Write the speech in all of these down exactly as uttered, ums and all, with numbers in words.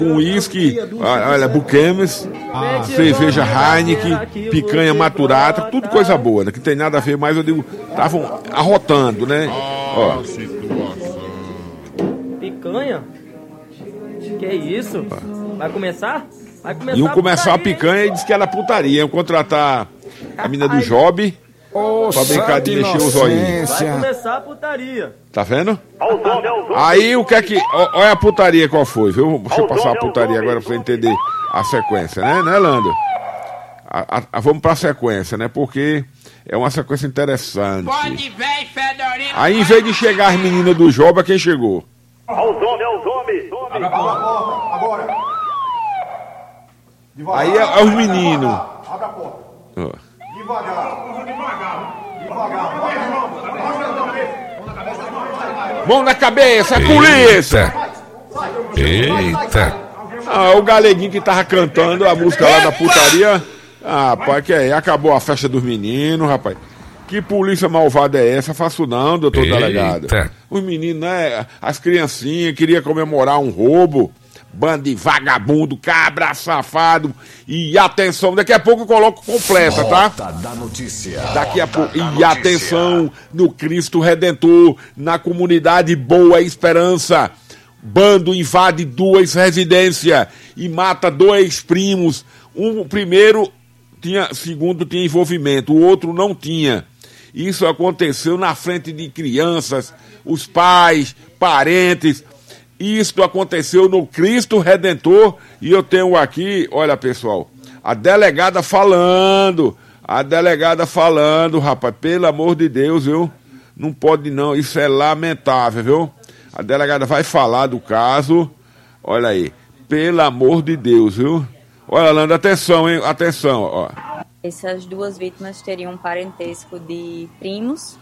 Com uísque, olha, Buchemes, ah, cerveja Heineken, picanha maturata, tudo coisa boa, né? Que tem nada a ver, mas eu digo, estavam arrotando, né? Ó. Picanha? Que isso? Vai começar? Vai começar. Iam começar a picanha e disse que era putaria. Iam contratar a mina do Job pra brincar de mexer os olhinhos. Vai começar a putaria. Tá vendo? Aí o que é que. Olha a putaria qual foi, viu? Deixa eu passar a putaria agora pra você entender a sequência, né, né, Lando? A, a, a, vamos pra sequência, né? Porque é uma sequência interessante. Aí, em vez de chegar as meninas do Joba, quem chegou? Olha os homens, olha os homens. Abre a porta, agora. Devagar. Aí é, é os meninos. Abre a porta. Oh. Devagar. Devagar. Devagar. Mão na cabeça, é polícia! Eita! Ah, o galeguinho que tava cantando a música lá da putaria. Ah, rapaz, que é? Acabou a festa dos meninos, rapaz. Que polícia malvada é essa? Faço não, doutor Eita. delegado. Os meninos, né? As criancinhas queriam comemorar um roubo. Bando de vagabundo, cabra, safado. E atenção, daqui a pouco eu coloco completa, tá? Da notícia. Daqui a pouco. E atenção no Cristo Redentor, na comunidade Boa Esperança. Bando invade duas residências e mata dois primos. Um primeiro tinha, segundo tinha envolvimento, o outro não tinha. Isso aconteceu na frente de crianças, os pais, parentes. Isso aconteceu no Cristo Redentor e eu tenho aqui, olha pessoal, a delegada falando, a delegada falando, rapaz, pelo amor de Deus, viu? Não pode não, isso é lamentável, viu? A delegada vai falar do caso, olha aí, pelo amor de Deus, viu? Olha, Landa, atenção, hein, atenção, ó. Essas duas vítimas teriam um parentesco de primos.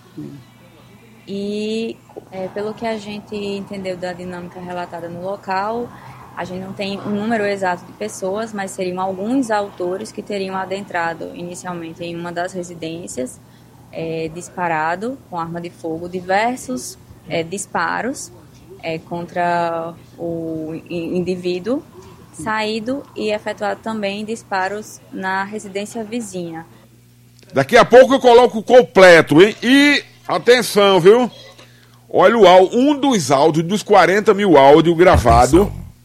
E é, pelo que a gente entendeu da dinâmica relatada no local, a gente não tem um número exato de pessoas, mas seriam alguns autores que teriam adentrado inicialmente em uma das residências, é, disparado com arma de fogo, diversos é, disparos é, contra o indivíduo, saído e efetuado também disparos na residência vizinha. Daqui a pouco eu coloco o completo, hein? E... atenção, viu? Olha o áudio, um dos áudios, dos quarenta mil áudios gravados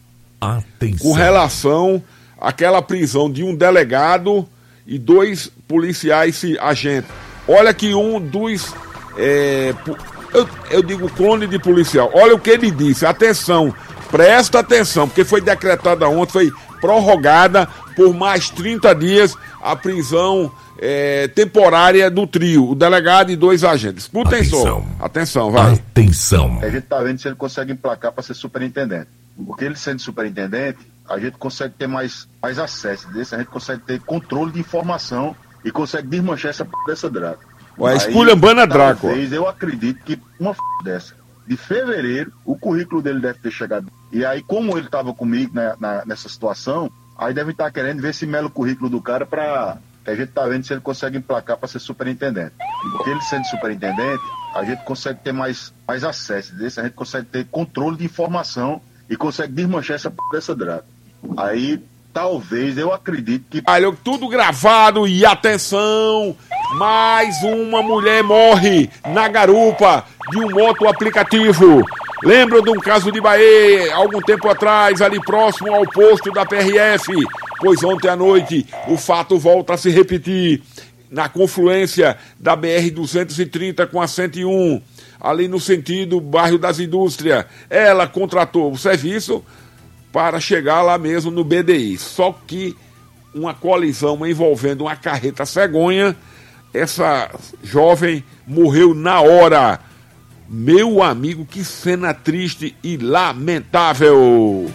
com relação àquela prisão de um delegado e dois policiais agentes. Olha que um dos, é, eu, eu digo clone de policial, olha o que ele disse, atenção, presta atenção, porque foi decretada ontem, foi prorrogada por mais trinta dias a prisão É, temporária do trio, o delegado e dois agentes. Escutem só. Atenção, vai. Atenção. A gente tá vendo se ele consegue emplacar para ser superintendente. Porque ele sendo superintendente, a gente consegue ter mais, mais acesso desse, a gente consegue ter controle de informação e consegue desmanchar essa p dessa draga. Ué, esculhambando a Draco. Talvez eu acredito que uma f dessa, de fevereiro, o currículo dele deve ter chegado. E aí, como ele tava comigo na, na, nessa situação, aí deve estar querendo ver se mela o currículo do cara para... a gente tá vendo se ele consegue emplacar para ser superintendente. Porque ele sendo superintendente, a gente consegue ter mais, mais acesso desse, a gente consegue ter controle de informação e consegue desmanchar essa p dessa draga. Aí, talvez, eu acredito que... Olha, tudo gravado e atenção, mais uma mulher morre na garupa de um moto aplicativo. Lembram de um caso de Bahia, algum tempo atrás, ali próximo ao posto da P R F? Pois ontem à noite o fato volta a se repetir na confluência da B R duzentos e trinta com a cento e um, ali no sentido bairro das Indústrias. Ela contratou o serviço para chegar lá mesmo no B D I. Só que uma colisão envolvendo uma carreta cegonha, essa jovem morreu na hora. Meu amigo, que cena triste e lamentável.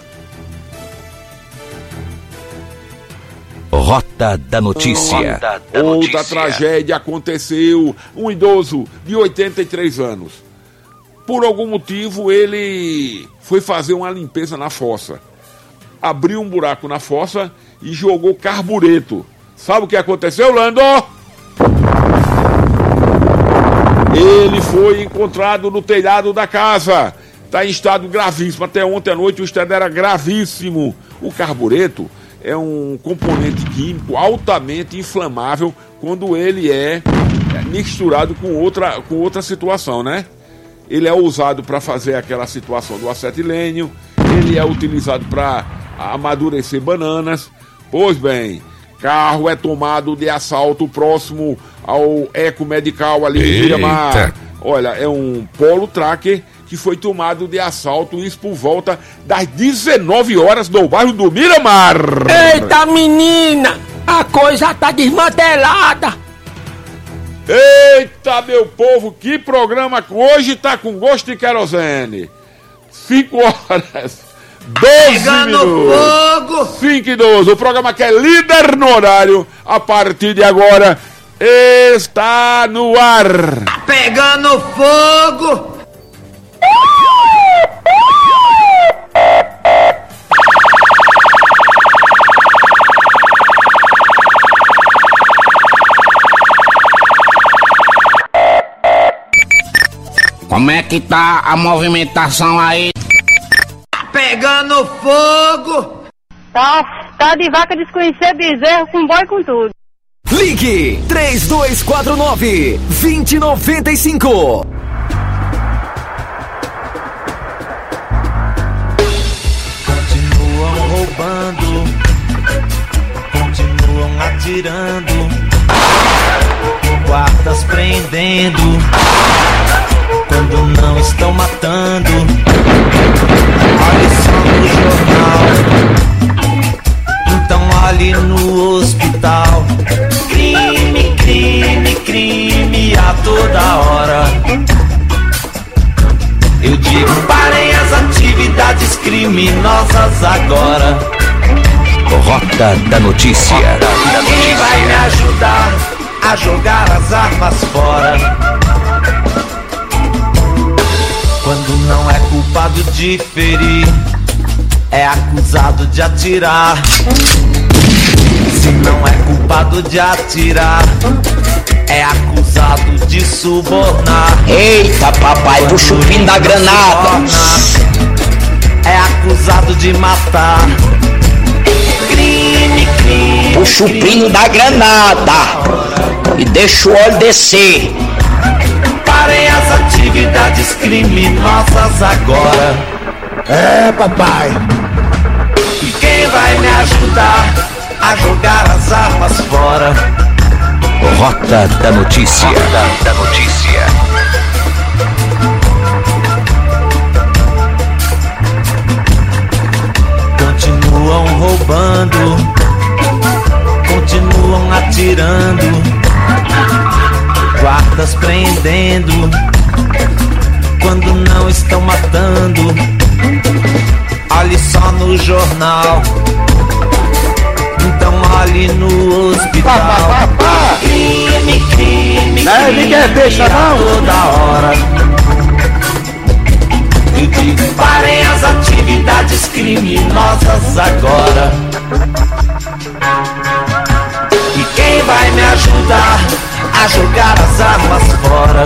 Rota da Notícia. Rota da Outra notícia. Tragédia aconteceu. Um idoso de oitenta e três anos. Por algum motivo, ele foi fazer uma limpeza na fossa. Abriu um buraco na fossa e jogou carbureto. Sabe o que aconteceu, Lando? Ele foi encontrado no telhado da casa. está em estado gravíssimo. Até ontem à noite o estado era gravíssimo. O carbureto é um componente químico altamente inflamável quando ele é misturado com outra, com outra situação, né? Ele é usado para fazer aquela situação do acetilênio, ele é utilizado para amadurecer bananas. Pois bem, carro é tomado de assalto próximo ao Eco Medical ali em Miramar. Olha, é um Polo Tracker que foi tomado de assalto, isso por volta das dezenove horas no bairro do Miramar. Eita, menina, a coisa tá desmantelada. Eita, meu povo, que programa que hoje tá com gosto de querosene. cinco horas, doze Pegando minutos. fogo. cinco e doze, o programa que é líder no horário, a partir de agora, está no ar. Pegando fogo. Como é que tá a movimentação aí? Pegando fogo. Tá, tá de vaca desconhecida, bezerro com boi com tudo. Ligue três dois quatro nove, dois zero nove cinco. Continuam roubando, continuam atirando, guardas prendendo, quando não estão matando. Olhe só no jornal, então olhe no hospital. Crime, crime, crime a toda hora. Eu digo, parem as atividades criminosas agora. Rota da Notícia. Quem vai me ajudar a jogar as armas fora? Quando não é culpado de ferir, é acusado de atirar. Se não é culpado de atirar, é acusado de subornar. Eita, papai, puxa o pino da granada. É acusado de matar. Crime, crime. Puxa o pino da granada e deixa o óleo descer. Parem as atividades criminosas agora. É, papai. E quem vai me ajudar a jogar as armas fora? Rota da Notícia. Rota da Notícia. Continuam roubando, continuam atirando, guardas prendendo, quando não estão matando. Olhe só no jornal, então olhe no hospital. Crime, crime, Não é ninguém deixa não. toda hora. Eu digo, parem as atividades criminosas agora. E quem vai me ajudar a jogar as armas fora?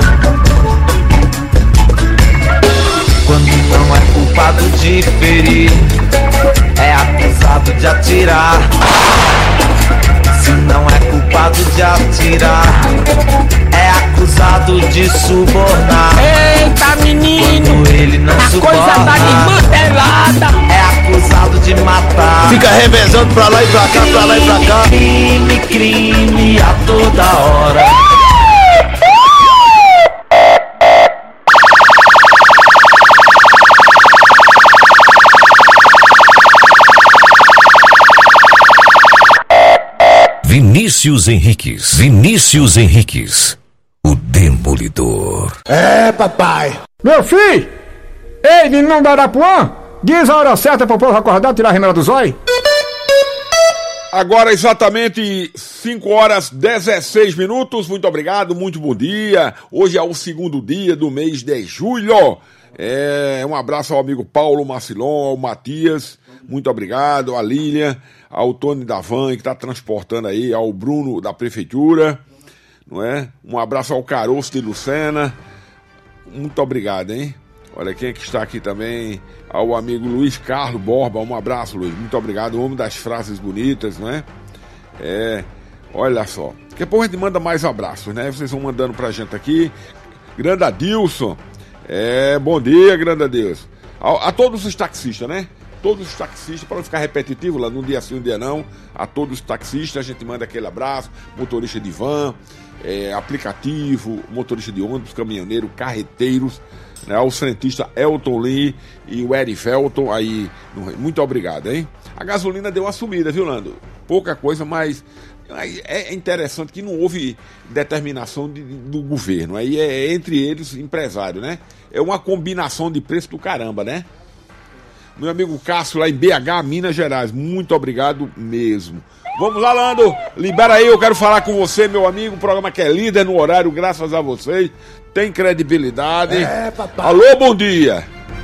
Quando não é culpado de ferir, é acusado de atirar. Se não é culpado de atirar, é acusado de subornar. Eita, menino, quando ele não a suborna, coisa tá desmantelada. é acusado de matar. Fica revezando pra lá e pra cá, pra lá e pra cá. Crime, crime a toda hora. Vinícius Henriques. Vinícius Henriques. O Demolidor. É, papai. Meu filho! Ei, menino da Arapuã! Diz a hora certa pro povo acordar e tirar a remela do zóio. Agora exatamente cinco horas e dezesseis minutos. Muito obrigado, muito bom dia. Hoje é o segundo dia do mês de julho. É, um abraço ao amigo Paulo Marcilon, ao Matias. Muito obrigado, a Lília, ao Tony da Van, que está transportando aí, ao Bruno da Prefeitura, não é? Um abraço ao Caroço de Lucena. Muito obrigado, hein? Olha quem é que está aqui também, ao amigo Luiz Carlos Borba, um abraço, Luiz, muito obrigado, o homem das frases bonitas, não é? É, olha só, daqui a pouco a gente manda mais abraços, né? Vocês vão mandando pra gente aqui. Grande Adilson, é, bom dia, grande Adilson. A, a todos os taxistas, né? Todos os taxistas, para não ficar repetitivo lá, num dia sim, um dia não, a todos os taxistas a gente manda aquele abraço, motorista de van, é, aplicativo, motorista de ônibus, caminhoneiro, carreteiros, né, ao frentista Elton Lee e o Eri Felton, aí, muito obrigado, hein? A gasolina deu uma subida, viu, Lando? Pouca coisa, mas é interessante que não houve determinação de, do governo, aí é entre eles empresário, né? É uma combinação de preço do caramba, né? Meu amigo Cássio lá em B H, Minas Gerais, muito obrigado mesmo. Vamos lá, Lando, libera aí, eu quero falar com você, meu amigo, um programa que é líder no horário, graças a vocês, tem credibilidade. É, papai. Alô, bom dia.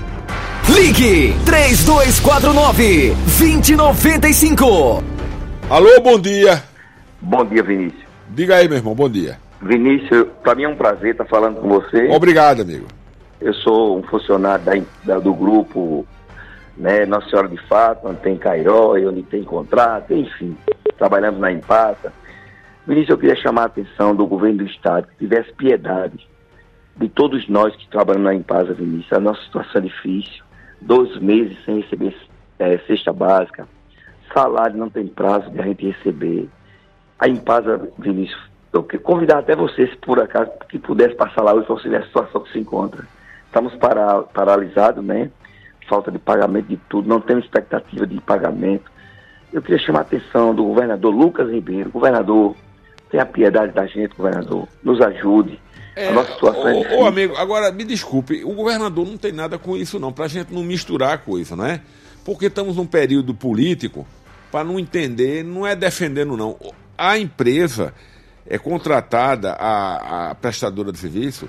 Ligue três dois quatro nove, dois zero nove cinco. Alô, bom dia. Bom dia, Vinícius. Diga aí, meu irmão, bom dia. Vinícius, pra mim é um prazer estar falando com você. Obrigado, amigo. Eu sou um funcionário da, da, do grupo, né, Nossa Senhora de Fátima, onde tem Cairó, onde tem contrato, enfim, trabalhamos na Impasa. Vinícius, eu queria chamar a atenção do governo do estado, que tivesse piedade de todos nós que trabalhamos na Impasa, Vinícius. A nossa situação é difícil, dois meses sem receber é, cesta básica, salário não tem prazo de a gente receber. A Impasa, Vinícius, eu queria convidar até você, se por acaso, que pudesse passar lá hoje para você ver a situação que se encontra. Estamos para, paralisados, né? Falta de pagamento de tudo, não temos expectativa de pagamento. Eu queria chamar a atenção do governador Lucas Ribeiro. Governador, tenha piedade da gente, governador, nos ajude. É, a nossa situação ô, é difícil. Ô, amigo, agora me desculpe, o governador não tem nada com isso não, pra gente não misturar a coisa, não é? Porque estamos num período político, para não entender, não é defendendo não. A empresa é contratada, a, a prestadora de serviço,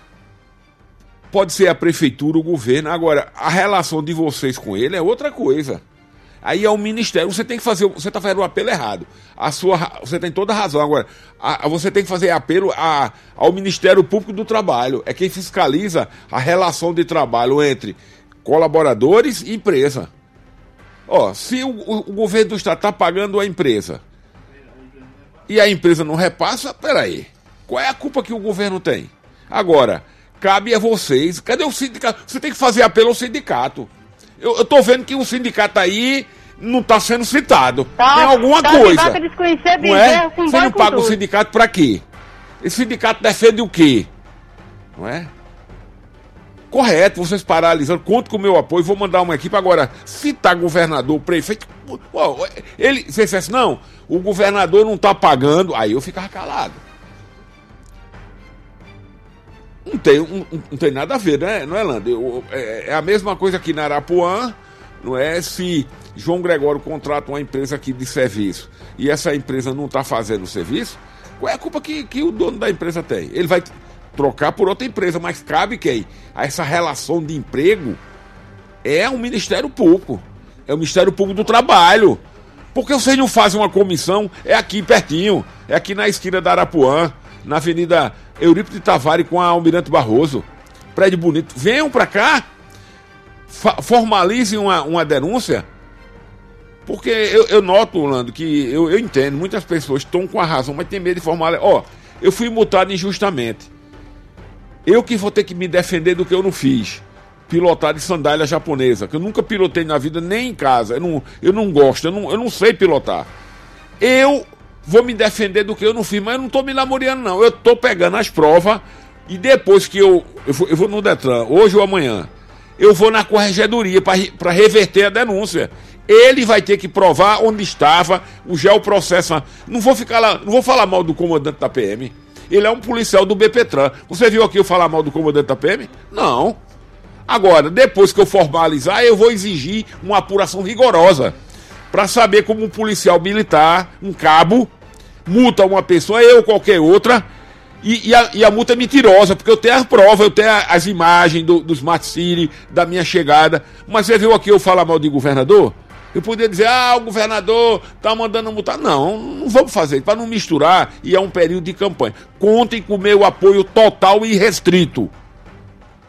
pode ser a prefeitura, o governo. Agora, a relação de vocês com ele é outra coisa. Aí é o ministério. Você tem que fazer. Você está fazendo o apelo errado. A sua, você tem toda a razão. Agora, a, a, você tem que fazer apelo a, ao Ministério Público do Trabalho. É quem fiscaliza a relação de trabalho entre colaboradores e empresa. Ó, se o, o, o governo do estado está pagando a empresa e a empresa não repassa, peraí. Qual é a culpa que o governo tem? Agora, cabe a vocês. Cadê o sindicato? Você tem que fazer apelo ao sindicato. Eu, eu tô vendo que o sindicato aí não tá sendo citado. Tá, tem alguma tá coisa. Não é? Você não paga o sindicato pra quê? Esse sindicato defende o quê? Não é? Correto, vocês paralisando. Conto com o meu apoio. Vou mandar uma equipe agora. Citar governador, prefeito. Ele, você dissesse, não, o governador não tá pagando. Aí eu ficava calado. Não tem, não, não tem nada a ver, né? Não é, Lando? Eu, é, é a mesma coisa aqui na Arapuã, não é? Se João Gregório contrata uma empresa aqui de serviço e essa empresa não está fazendo o serviço, qual é a culpa que, que o dono da empresa tem? Ele vai trocar por outra empresa, mas cabe quem? Essa relação de emprego é um Ministério Público, é o Ministério Público do Trabalho. Porque vocês não fazem uma comissão, é aqui pertinho, é aqui na esquina da Arapuã, na Avenida Eurípides de Tavares com a Almirante Barroso. Prédio bonito. Venham pra cá, formalizem uma, uma denúncia, porque eu, eu noto, Lando, que eu, eu entendo, muitas pessoas estão com a razão, mas tem medo de formalizar. Ó, eu fui multado injustamente. Eu que vou ter que me defender do que eu não fiz. Pilotar de sandália japonesa, que eu nunca pilotei na vida, nem em casa. Eu não, eu não gosto, eu não, eu não sei pilotar. Eu vou me defender do que eu não fiz, mas eu não tô me namorando, não. Eu tô pegando as provas e depois que eu... Eu vou, eu vou no Detran, hoje ou amanhã, eu vou na corregedoria para reverter a denúncia. Ele vai ter que provar onde estava o geoprocesso. Não vou ficar lá, não vou falar mal do comandante da P M. Ele é um policial do B P Tran. Você viu aqui eu falar mal do comandante da P M? Não. Agora, depois que eu formalizar, eu vou exigir uma apuração rigorosa para saber como um policial militar, um cabo, multa uma pessoa, eu ou qualquer outra, e, e, a, e a multa é mentirosa, porque eu tenho as provas, eu tenho as imagens do, do Smart City, da minha chegada. Mas você viu aqui eu falar mal de governador? Eu poderia dizer, ah, o governador tá mandando multar. Não, não vamos fazer isso, para não misturar, e é um período de campanha. Contem com o meu apoio total e restrito.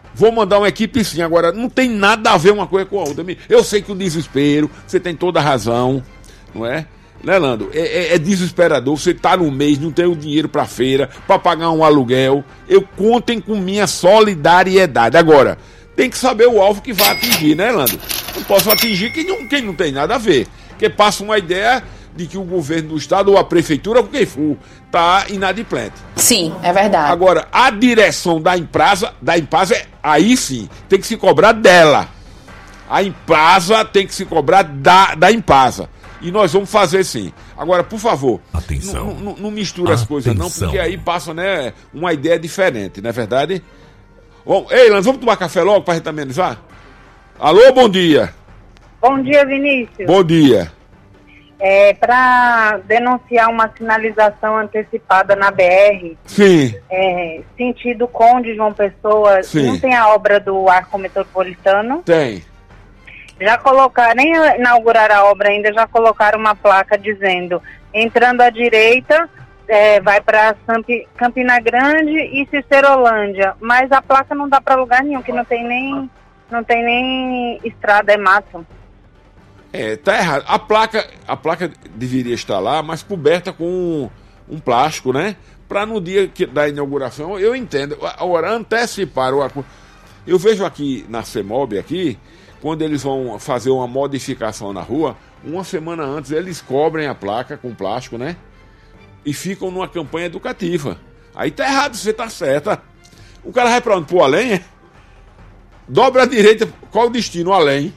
Vou mandar uma equipe sim. Agora, não tem nada a ver uma coisa com a outra. Eu sei que o desespero, você tem toda a razão, não é? Né, Lando? É, é, é desesperador. Você tá no mês, não tem o dinheiro pra feira, pra pagar um aluguel. Eu contem com minha solidariedade. Agora, tem que saber o alvo que vai atingir, né, Lando? Não posso atingir quem não, quem não tem nada a ver. Porque passa uma ideia de que o governo do estado ou a prefeitura, quem for, tá inadimplente. Sim, é verdade. Agora, a direção da empresa, da empresa, aí sim, tem que se cobrar dela. A empresa tem que se cobrar da, da empresa. E nós vamos fazer sim. Agora, por favor, atenção. Não, não mistura as coisas não, porque aí passa, né, uma ideia diferente, não é verdade? Bom, ei, Lando, vamos tomar café logo pra gente amenizar? Alô, bom dia. Bom dia, Vinícius. Bom dia. É, para denunciar uma sinalização antecipada na B R, sim. É, sentido Conde João Pessoa, sim. Não tem a obra do Arco Metropolitano? Tem. Já colocaram, nem inauguraram a obra ainda, já colocaram uma placa dizendo, entrando à direita, é, vai para Campina Grande e Cicerolândia, mas a placa não dá para lugar nenhum, que não tem nem, não tem nem estrada, é mato. É, tá errado. A placa, a placa deveria estar lá, mas coberta com um, um plástico, né? Para no dia que, da inauguração, eu entendo. Agora, antecipar o... Eu vejo aqui na CEMOB, aqui, quando eles vão fazer uma modificação na rua, uma semana antes eles cobrem a placa com plástico, né? E ficam numa campanha educativa. Aí tá errado, você tá certa. O cara vai pra onde? Pro além, é? Dobra a direita, qual o destino? Além.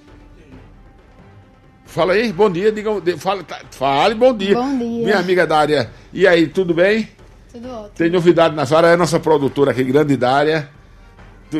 Fala aí, bom dia, diga, fala, fale, bom dia. Bom dia. Minha amiga Dária. E aí, tudo bem? Tudo ótimo. Tem novidade na sua área, é nossa produtora aqui, grande Dária. Tu...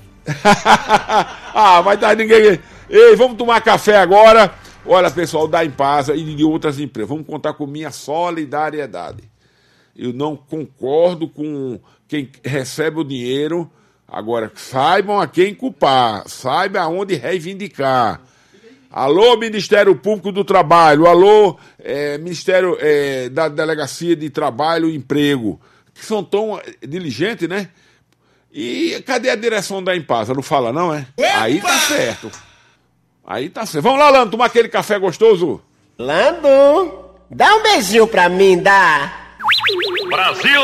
ah, mas tá ninguém... Ei, vamos tomar café agora. Olha, pessoal, da Impasa e de outras empresas, vamos contar com minha solidariedade. Eu não concordo com quem recebe o dinheiro. Agora, saibam a quem culpar, saibam aonde reivindicar. Alô, Ministério Público do Trabalho, alô, é, Ministério é, da Delegacia de Trabalho e Emprego, que são tão diligentes, né? E cadê a direção da Impasa? Não fala não, é? Epa! Aí tá certo. Aí tá certo. Vamos lá, Lando, tomar aquele café gostoso? Lando, dá um beijinho pra mim, dá. Brasil!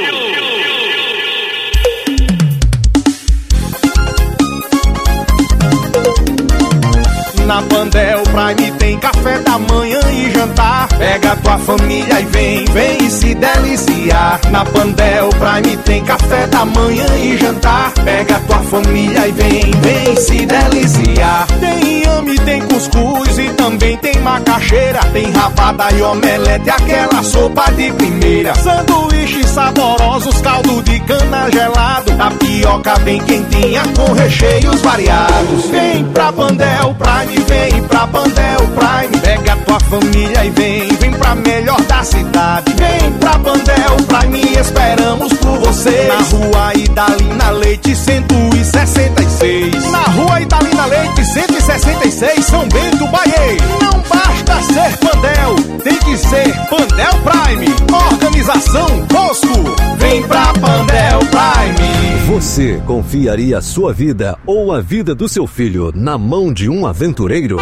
Na Pandel Prime tem café da manhã e jantar. Pega tua família e vem, vem se deliciar. Na Pandel Prime tem café da manhã e jantar. Pega tua família e vem, vem se deliciar. Tem inhame, tem cuscuz e também tem macaxeira. Tem rabada e omelete, aquela sopa de primeira. Sanduíches saborosos, caldo de cana gelado. Tapioca bem quentinha com recheios variados. Vem pra Pandel Prime, vem pra Pandel Prime. Pega tua família e vem, vem pra melhor da cidade. Vem pra Pandel Prime, esperamos por vocês. Na rua Idalina Leite cento e sessenta e seis. Na rua Idalina Leite cento e sessenta e seis, São Bento, Bahia. Não basta ser Pandel, tem que ser Pandel Prime. Organização Bosco, vem pra Pandel Prime. Você confiaria a sua vida ou a vida do seu filho na mão de um aventureiro?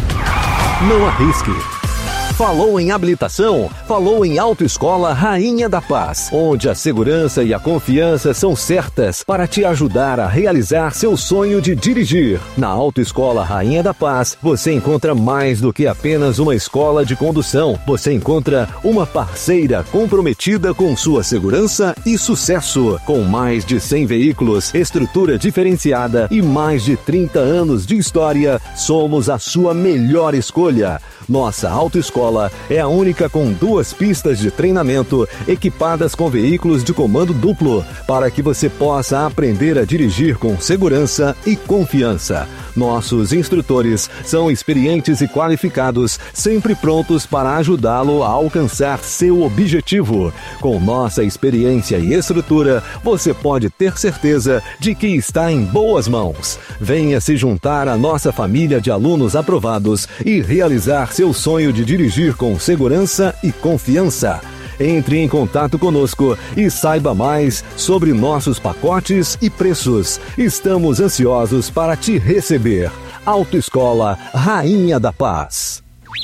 Não arrisque. Falou em habilitação? Falou em Autoescola Rainha da Paz, onde a segurança e a confiança são certas para te ajudar a realizar seu sonho de dirigir. Na Autoescola Rainha da Paz, você encontra mais do que apenas uma escola de condução. Você encontra uma parceira comprometida com sua segurança e sucesso. Com mais de cem veículos, estrutura diferenciada e mais de trinta anos de história, somos a sua melhor escolha. Nossa autoescola é a única com duas pistas de treinamento equipadas com veículos de comando duplo, para que você possa aprender a dirigir com segurança e confiança. Nossos instrutores são experientes e qualificados, sempre prontos para ajudá-lo a alcançar seu objetivo. Com nossa experiência e estrutura, você pode ter certeza de que está em boas mãos. Venha se juntar à nossa família de alunos aprovados e realizar seu sonho de dirigir com segurança e confiança. Entre em contato conosco e saiba mais sobre nossos pacotes e preços. Estamos ansiosos para te receber. Autoescola Rainha da Paz.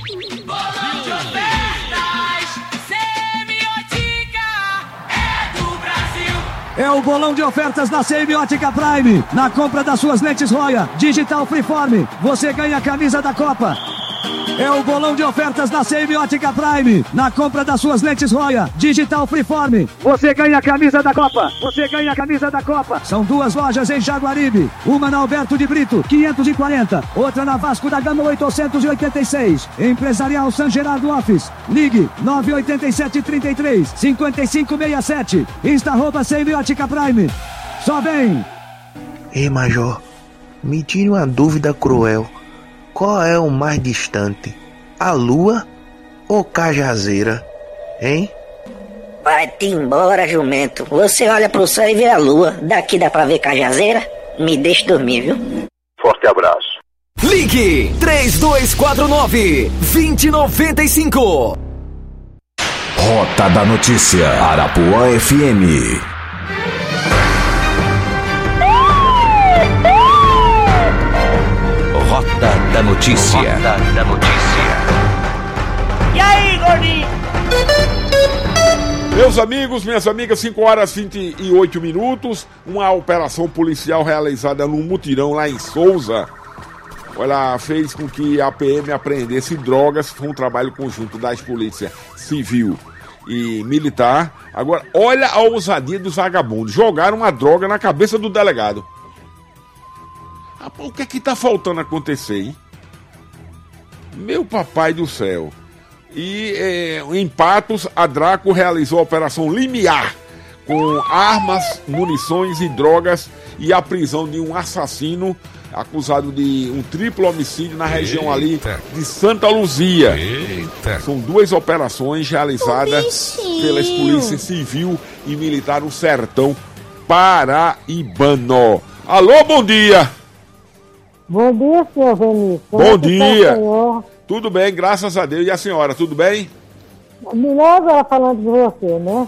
É o bolão de ofertas da Semiótica Prime. Na compra das suas lentes Roya Digital Freeform, você ganha a camisa da Copa. É o bolão de ofertas da Semiótica Prime. Na compra das suas lentes Roya Digital Freeform, você ganha a camisa da Copa. Você ganha a camisa da Copa. São duas lojas em Jaguaribe. Uma na Alberto de Brito, quinhentos e quarenta. Outra na Vasco da Gama, oitocentos e oitenta e seis. Empresarial San Gerardo Office. Ligue nove oito sete, três três, cinco cinco seis sete. Insta arroba Semiótica Prime. Só vem. Ei, Major, me tire uma dúvida cruel. Qual é o mais distante? A Lua ou Cajazeira? Hein? Vai-te embora, jumento. Você olha pro céu e vê a lua. Daqui dá pra ver Cajazeira? Me deixa dormir, viu? Forte abraço. Ligue três dois quatro nove, dois zero nove cinco. Rota da Notícia. Arapuã F M. Rota da Notícia. Rota da Notícia. E aí, gordinho? Meus amigos, minhas amigas, cinco horas e vinte e oito minutos. Uma operação policial realizada num mutirão lá em Souza. Olha, fez com que a P M apreendesse drogas. Foi um trabalho conjunto das polícias civil e militar. Agora, olha a ousadia dos vagabundos. Jogaram uma droga na cabeça do delegado. O que é que tá faltando acontecer, hein? Meu papai do céu. E é, em Patos, a Draco realizou a operação Limiar, com armas, munições e drogas, e a prisão de um assassino acusado de um triplo homicídio na região Eita. ali de Santa Luzia. Eita. São duas operações realizadas pelas polícias civil e militar no sertão paraibano. Alô, bom dia! Bom dia, senhor Vinícius. Bom dia. Tudo bem, graças a Deus. E a senhora, tudo bem? Melhor agora falando de você, né?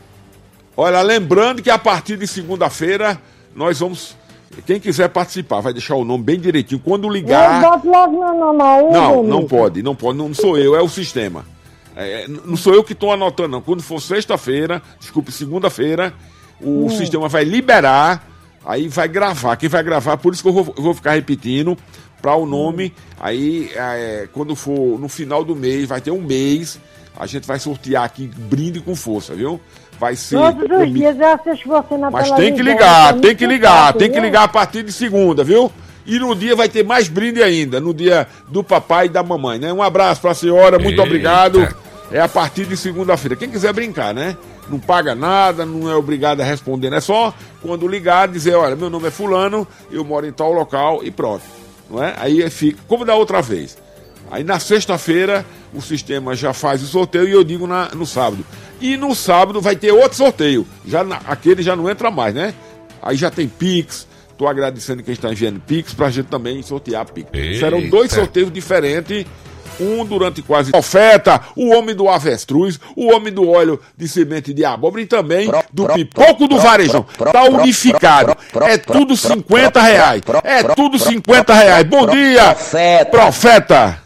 Olha, lembrando que a partir de segunda-feira nós vamos... Quem quiser participar, vai deixar o nome bem direitinho. Quando ligar... Eu boto logo meu nome aí, Não, Vinícius. não pode, não pode. Não sou eu, é o sistema. É, não sou eu que estou anotando, não. Quando for sexta-feira, desculpe, segunda-feira, o hum. sistema vai liberar... Aí vai gravar, quem vai gravar, por isso que eu vou, eu vou ficar repetindo para o nome. Aí, é, quando for no final do mês, vai ter um mês, a gente vai sortear aqui, brinde com força, viu? Vai ser... Todos os dias eu assisto você na televisão. Mas tem que ligar, tem que ligar, tem que ligar a partir de segunda, viu? E no dia vai ter mais brinde ainda, no dia do papai e da mamãe, né? Um abraço para a senhora, muito Eita. obrigado. É a partir de segunda-feira. Quem quiser brincar, né? Não paga nada, não é obrigado a responder, é só quando ligar, dizer, olha, meu nome é fulano, eu moro em tal local e pronto, não é? Aí fica, como da outra vez. Aí na sexta-feira o sistema já faz o sorteio e eu digo na, no sábado. E no sábado vai ter outro sorteio, já na, aquele já não entra mais, né? Aí já tem Pix, tô agradecendo quem está enviando Pix pra gente também sortear Pix. Eita. Serão dois sorteios diferentes. Um durante quase oferta, o homem do avestruz, o homem do óleo de semente de abóbora e também pro, do pro, pipoco pro, do varejão. Pro, tá unificado. Pro, pro, é tudo cinquenta reais. É tudo cinquenta reais. Bom dia, profeta. profeta.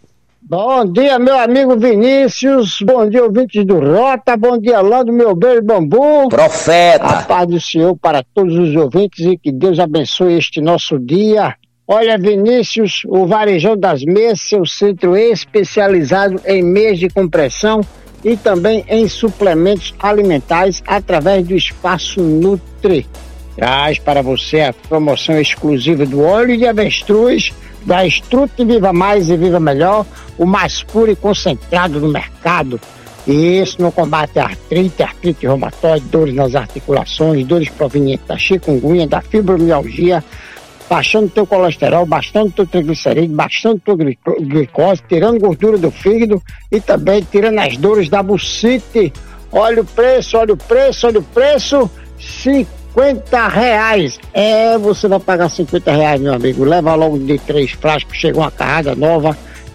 Bom dia, meu amigo Vinícius. Bom dia, ouvintes do Rota. Bom dia, Lando, meu beijo, bambu. Profeta. A paz do Senhor para todos os ouvintes e que Deus abençoe este nosso dia. Olha, Vinícius, o Varejão das Meias, seu centro especializado em meias de compressão e também em suplementos alimentares através do Espaço Nutri. Traz para você a promoção exclusiva do óleo de avestruz da Strut Viva Mais e Viva Melhor, o mais puro e concentrado do mercado. E isso no combate à artrite, artrite reumatoide, dores nas articulações, dores provenientes da chikungunya, da fibromialgia, baixando teu colesterol, baixando teu triglicerídeo, baixando tua glicose, tirando gordura do fígado e também tirando as dores da bucite. Olha o preço, olha o preço, olha o preço, cinquenta reais. É, você vai pagar cinquenta reais, meu amigo. Leva logo de três frascos, chega uma carrada nova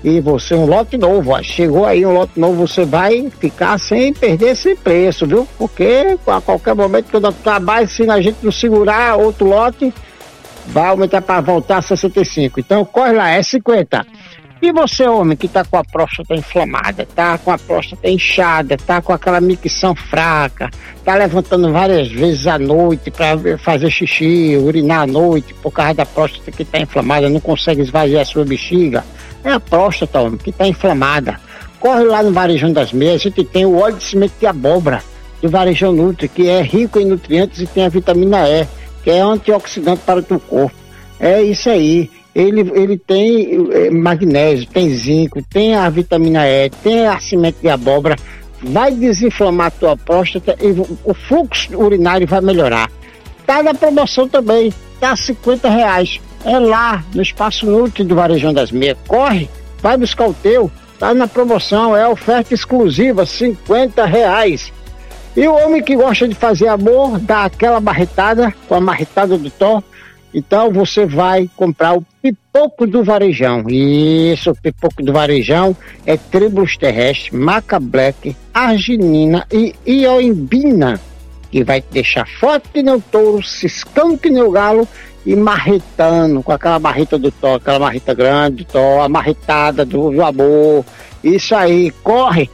e você, um lote novo, ó, chegou aí um lote novo, você vai ficar sem perder esse preço, viu? Porque a qualquer momento que o trabalho, se a gente não segurar outro lote, vai aumentar para voltar a sessenta e cinco. Então corre lá, é cinquenta. E você, homem, que tá com a próstata inflamada, tá com a próstata inchada, tá com aquela micção fraca, tá levantando várias vezes à noite para fazer xixi, urinar à noite por causa da próstata que tá inflamada, não consegue esvaziar a sua bexiga, é a próstata, homem, que tá inflamada. Corre lá no Varejão das Meias, a gente tem o óleo de semente de abóbora do Varejão Nutri, que é rico em nutrientes e tem a vitamina E, que é antioxidante para o teu corpo. É isso aí. Ele, ele tem é, magnésio, tem zinco, tem a vitamina E, tem a semente de abóbora, vai desinflamar a tua próstata e o fluxo urinário vai melhorar. Tá na promoção também, tá cinquenta reais. É lá no Espaço Nutri do Varejão das Meias. Corre, vai buscar o teu, tá na promoção, é oferta exclusiva, cinquenta reais. E o homem que gosta de fazer amor, dá aquela marretada com a marretada do Thor. Então você vai comprar o pipoco do Varejão. Isso, o pipoco do Varejão é tribulus terrestre, maca black, arginina e ioimbina, que vai te deixar forte que nem o touro, ciscando que nem o galo e marretando com aquela marreta do Thor, aquela marreta grande do Thor, a marretada do, do amor. Isso aí, corre.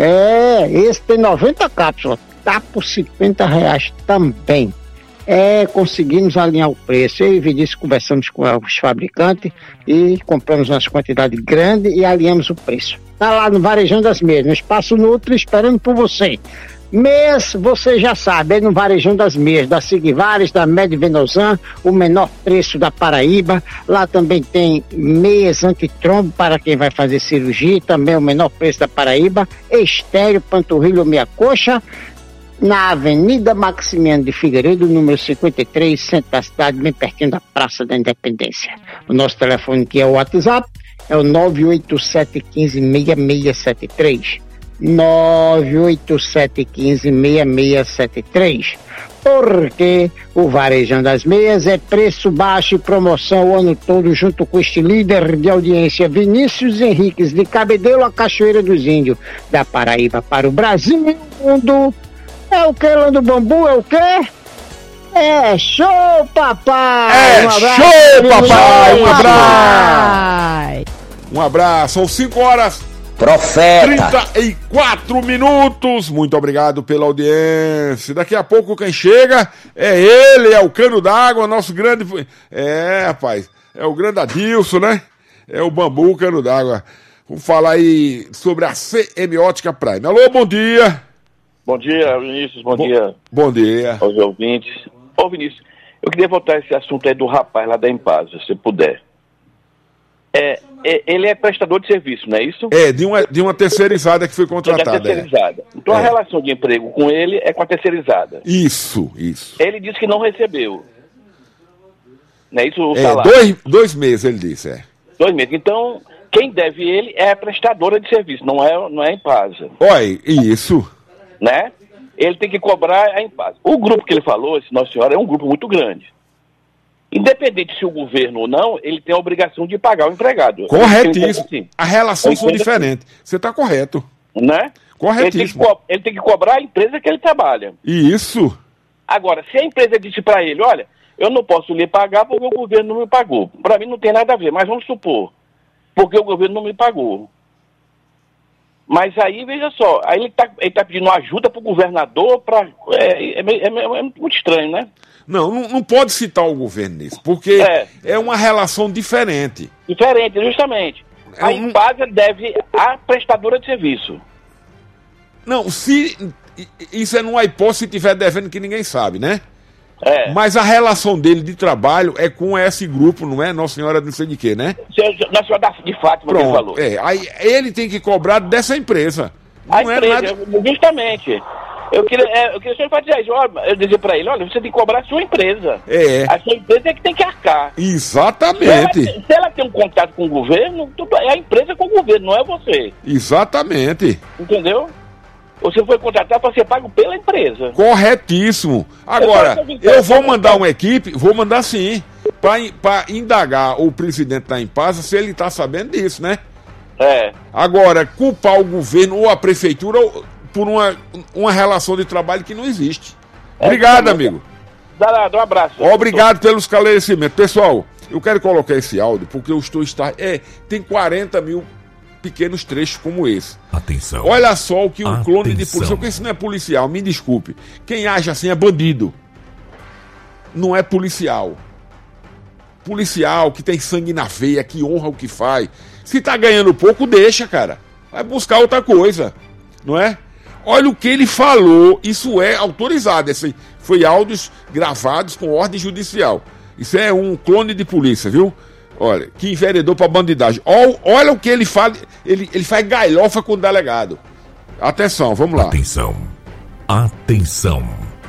É, esse tem noventa cápsulas, tá por cinquenta reais também. É, conseguimos alinhar o preço. Eu e Vinícius conversamos com os fabricantes e compramos umas quantidades grandes e alinhamos o preço. Tá lá no Varejão das Meias, no Espaço Nutri, esperando por você. Meias, você já sabe, é no Varejão das Meias, da Sigvares, da Medvenosan, o menor preço da Paraíba. Lá também tem meias antitrombo para quem vai fazer cirurgia, também o menor preço da Paraíba. Estéreo, panturrilha ou meia coxa, na Avenida Maximiano de Figueiredo, número cinquenta e três, centro da cidade, bem pertinho da Praça da Independência. O nosso telefone aqui é o WhatsApp, é o nove oito sete um cinco, seis seis sete três. nove oito sete um cinco, seis seis sete três. Porque o Varejão das Meias é preço baixo e promoção o ano todo, junto com este líder de audiência, Vinícius Henriques, de Cabedelo, a Cachoeira dos Índios, da Paraíba para o Brasil e o mundo. É o que, Lando Bambu? É o quê? É show, papai! É um abraço, show, papai! Um abraço! Ai. Um abraço, são cinco horas Profeta. trinta e quatro minutos. Muito obrigado pela audiência. Daqui a pouco quem chega é ele, é o Cano d'Água, nosso grande... É, rapaz, é o grande Adilson, né? É o Bambu, Cano d'Água. Vamos falar aí sobre a Semiótica Prime. Alô, bom dia. Bom dia, Vinícius, bom, bom dia. Bom dia. Aos ouvintes. Ô, Vinícius, eu queria voltar a esse assunto aí do rapaz lá da Empasa, se puder. É, é, ele é prestador de serviço, não é isso? É, de uma, de uma terceirizada que foi contratada. De terceirizada. É. Então é. A relação de emprego com ele é com a terceirizada. Isso, isso. Ele disse que não recebeu. Não é isso o é, salário? Dois, dois meses, ele disse, é. Dois meses. Então, quem deve ele é a prestadora de serviço, não é, não é a Empasa. Olha, isso... Né? Ele tem que cobrar a Empasa. O grupo que ele falou, esse Nossa Senhora, é um grupo muito grande. Independente se o governo ou não, ele tem a obrigação de pagar o empregado. Corretíssimo. Assim. A relação são diferentes. Você está correto. Né? Corretíssimo. Ele tem, ele tem que cobrar a empresa que ele trabalha. Isso. Agora, se a empresa disse para ele, olha, eu não posso lhe pagar porque o governo não me pagou. Para mim não tem nada a ver, mas vamos supor, porque o governo não me pagou. Mas aí, veja só, aí ele está ele tá pedindo ajuda para o governador, pra, é, é, é, é muito estranho, né? Não, não, não pode citar o governo nisso, porque é, é uma relação diferente. Diferente, justamente. É a Empasa um... deve à prestadora de serviço. Não, se isso é numa hipótese se estiver devendo que ninguém sabe, né? É. Mas a relação dele de trabalho é com esse grupo, não é? Nossa Senhora não sei de quê, né? Nossa Senhora de Fátima, que ele falou. É, aí ele tem que cobrar dessa empresa. Não a é empresa, nada... justamente. Eu queria, é, eu queria só enfatizar isso. Eu dizia pra ele, olha, você tem que cobrar a sua empresa. É. A sua empresa é que tem que arcar. Exatamente. Se ela, se ela tem um contato com o governo, é a empresa com o governo, não é você. Exatamente. Entendeu? Você foi contratado para ser pago pela empresa. Corretíssimo. Agora, eu vou mandar uma equipe, vou mandar sim, para indagar o presidente da Empasa se ele está sabendo disso, né? É. Agora, culpar o governo ou a prefeitura por uma, uma relação de trabalho que não existe. É, obrigado, amigo. Danado, um abraço. Obrigado pelo esclarecimento. Pessoal, eu quero colocar esse áudio porque eu estou... Estar, é, tem quarenta mil pequenos trechos como esse. Atenção. Olha só o que um Atenção. clone de polícia... Porque isso não é policial, me desculpe. Quem age assim é bandido. Não é policial. Policial que tem sangue na veia, que honra o que faz. Se tá ganhando pouco, deixa, cara. Vai buscar outra coisa. Não é? Olha o que ele falou. Isso é autorizado. Esse foi áudios gravados com ordem judicial. Isso é um clone de polícia, viu? Olha, que enveredou pra bandidagem. Olha, olha o que ele fala. Ele, ele faz galhofa com o delegado. Atenção, vamos lá. Atenção. Atenção.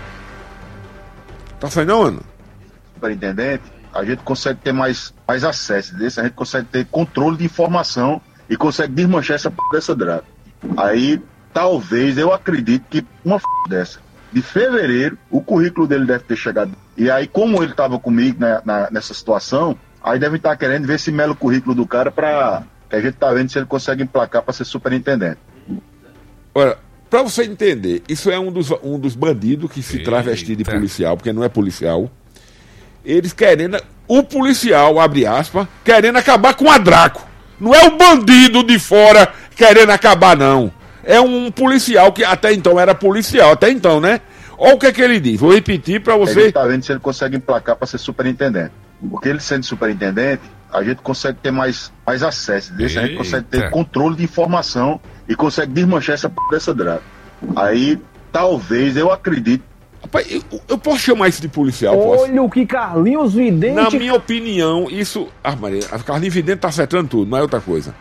Tá saindo, Ana? Superintendente, a gente consegue ter mais, mais acesso desse, a gente consegue ter controle de informação e consegue desmanchar essa p dessa draga. Aí, talvez, eu acredito que uma f dessa, de fevereiro, o currículo dele deve ter chegado. E aí, como ele estava comigo na, na, nessa situação, aí devem estar querendo ver se mela o currículo do cara pra... que a gente tá vendo se ele consegue emplacar para ser superintendente. Olha, pra você entender, isso é um dos, um dos bandidos que se travestir de policial, porque não é policial. Eles querendo... O policial, abre aspas, querendo acabar com a Draco. Não é o bandido de fora querendo acabar, não. É um policial que até então era policial, até então, né? Olha o que é que ele diz. Vou repetir pra você. A gente tá vendo se ele consegue emplacar para ser superintendente. Porque ele sendo superintendente, a gente consegue ter mais, mais acesso desse, a gente consegue ter controle de informação e consegue desmanchar essa p dessa draga. Aí, talvez, eu acredito. Rapaz, eu, eu posso chamar isso de policial? Olha posso? o que Carlinhos Vidente... Na minha opinião, isso... Ah, Maria, a Carlinhos Vidente tá acertando tudo, não é outra coisa.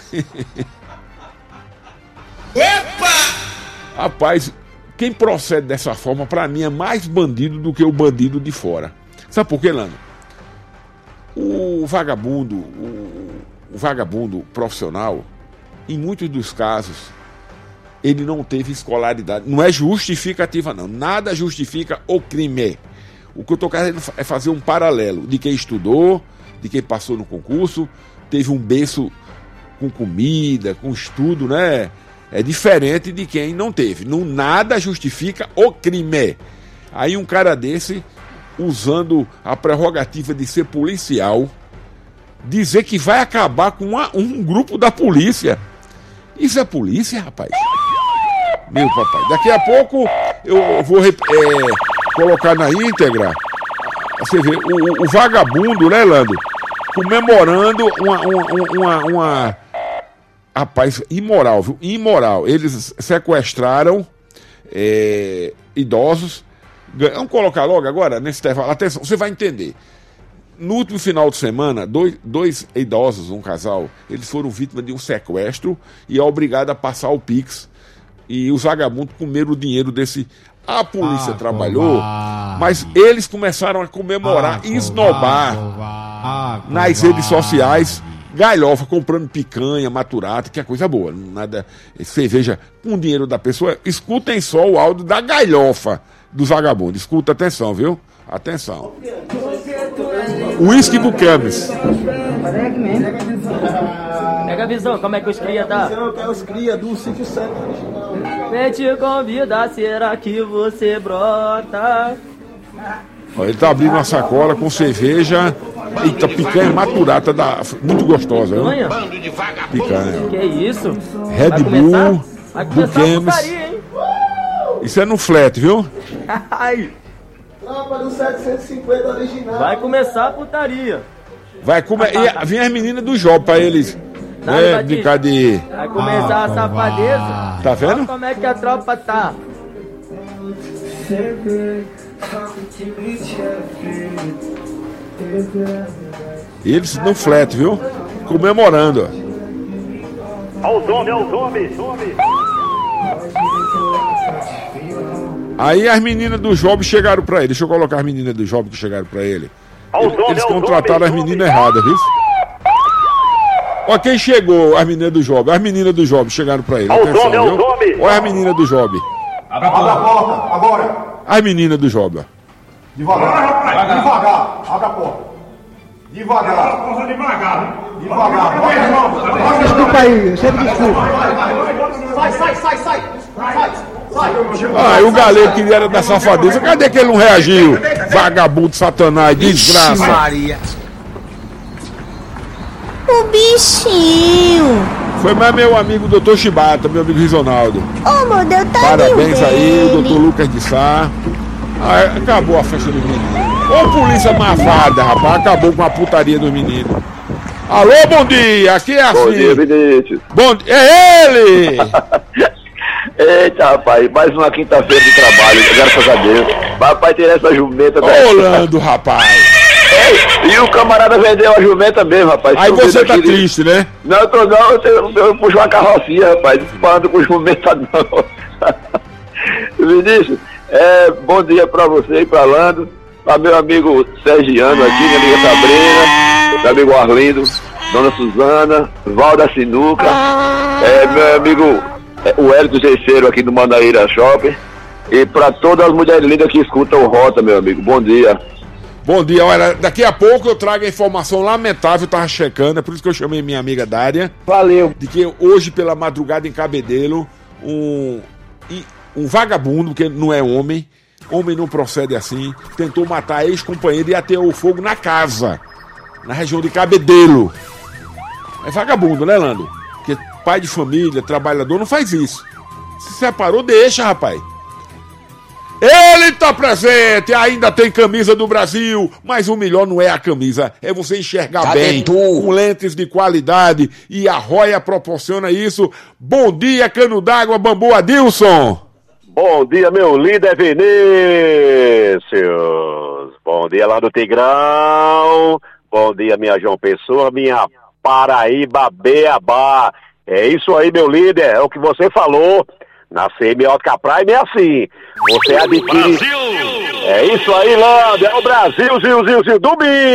Epa! Rapaz, quem procede dessa forma, pra mim, é mais bandido do que o bandido de fora. Sabe por quê, Lano? O vagabundo, o, o vagabundo profissional, em muitos dos casos, ele não teve escolaridade. Não é justificativa, não. Nada justifica o crime. O que eu estou querendo é fazer um paralelo de quem estudou, de quem passou no concurso, teve um berço com comida, com estudo, né? É diferente de quem não teve. Não, nada justifica o crime. Aí um cara desse, usando a prerrogativa de ser policial, dizer que vai acabar com uma, um grupo da polícia. Isso é polícia, rapaz? Meu papai, daqui a pouco eu vou é, colocar na íntegra, você vê, o, o vagabundo, né, Lando? Comemorando uma, uma, uma, uma... Rapaz, imoral, viu? Imoral. Eles sequestraram é, idosos. Vamos colocar logo agora, nesse intervalo. Atenção, você vai entender. No último final de semana, dois, dois idosos, um casal, eles foram vítimas de um sequestro e é obrigado a passar o Pix. E os vagabundos comeram o dinheiro desse... A polícia ah, trabalhou, covarde. Mas eles começaram a comemorar ah, e esnobar ah, nas redes sociais, galhofa, comprando picanha, maturata, que é coisa boa. Nada, cerveja com o dinheiro da pessoa. Escutem só o áudio da galhofa dos vagabundos. Escuta, atenção, viu? Atenção. Whisky Bucames. Pega a visão, como é que os cria tá? Eu quero os cria do sítio Santo. Vem te convidar, será que você brota? Ó, ele tá abrindo uma sacola com cerveja. Eita, picanha maturata, da, muito gostosa, viu? Picanha. Que isso? Red Vai Bull, começar? Vai começar a Bucames. putaria, hein? Isso é no flat, viu? Tropa do setecentos e cinquenta original. Vai começar a putaria. Vai comer. E vem as meninas do jogo pra eles. Não, É, Batista. brincar de. Vai começar Ah, a safadeza. Tá vendo? Olha como é que a tropa tá. Eles no flat, viu? Comemorando. Olha o zombie, olha o zombie, zombie. Aí as meninas do job chegaram pra ele. Deixa eu colocar as meninas do job que chegaram pra ele. Olha o zombie, Eles olha o contrataram as zombie, meninas erradas, viu? Olha quem chegou, as meninas do job. As meninas do job chegaram pra ele. Olha o Atenção, zombie, olha o viu? zombie. Olha as meninas do job. Abra a porta, agora. As meninas do job, ó. Devagar, devagar. Abra a porta. Devagar. Devagar. Devagar. Desculpa aí, sempre desculpa. Sai, sai, sai, sai. Sai. Ah, e o galego que era da safadeza, cadê que ele não reagiu? Vagabundo, satanás, desgraça. Maria. O bichinho. Foi mais meu amigo doutor Chibata, meu amigo Risonaldo. Oh, meu Deus, tá Parabéns aí, doutor Lucas de Sá. Ah, acabou a festa dos meninos. Ô polícia mafada, rapaz, acabou com a putaria dos meninos. Alô, bom dia, aqui é assim. Bom dia, Vinícius. Bom dia, é ele! Eita, rapaz, mais uma quinta-feira de trabalho, graças a Deus. Rapaz, ter essa jumenta... Rolando, rapaz. Ei, e o camarada vendeu a jumenta mesmo, rapaz. Aí você tá aqui, triste, né? Não, eu tô não, eu, eu puxo uma carrocinha, rapaz, não ando com jumenta não. Vinícius, é, bom dia pra você e pra Lando, pra meu amigo Sergiano aqui, minha amiga Sabrina, meu amigo Arlindo, Dona Suzana, Val da Sinuca, é, meu amigo é, o Hélio do Terceiro aqui do Manaíra Shopping, e pra todas as mulheres lindas que escutam o Rota, meu amigo, bom dia. Bom dia, olha, daqui a pouco eu trago a informação lamentável, eu tava checando, é por isso que eu chamei minha amiga Dária. Valeu. De que hoje pela madrugada em Cabedelo, um, um vagabundo, que não é homem, homem não procede assim, tentou matar a ex-companheira e ateou o fogo na casa, na região de Cabedelo. É vagabundo, né, Lando? Porque pai de família, trabalhador, não faz isso. Se separou, deixa, rapaz. Ele tá presente, ainda tem camisa do Brasil, mas o melhor não é a camisa, é você enxergar Cadê bem, tu? com lentes de qualidade, e a Roya proporciona isso. Bom dia, cano d'água, Bambu Adilson. Bom dia, meu líder Vinícius. Bom dia lá do Tigrão. Bom dia, minha João Pessoa, minha Paraíba Beabá. É isso aí, meu líder, é o que você falou. Na Semiótica Prime é assim, você adquire... Brasil! É isso aí, Lando, é o Brasil, Zil, Zil, Zil,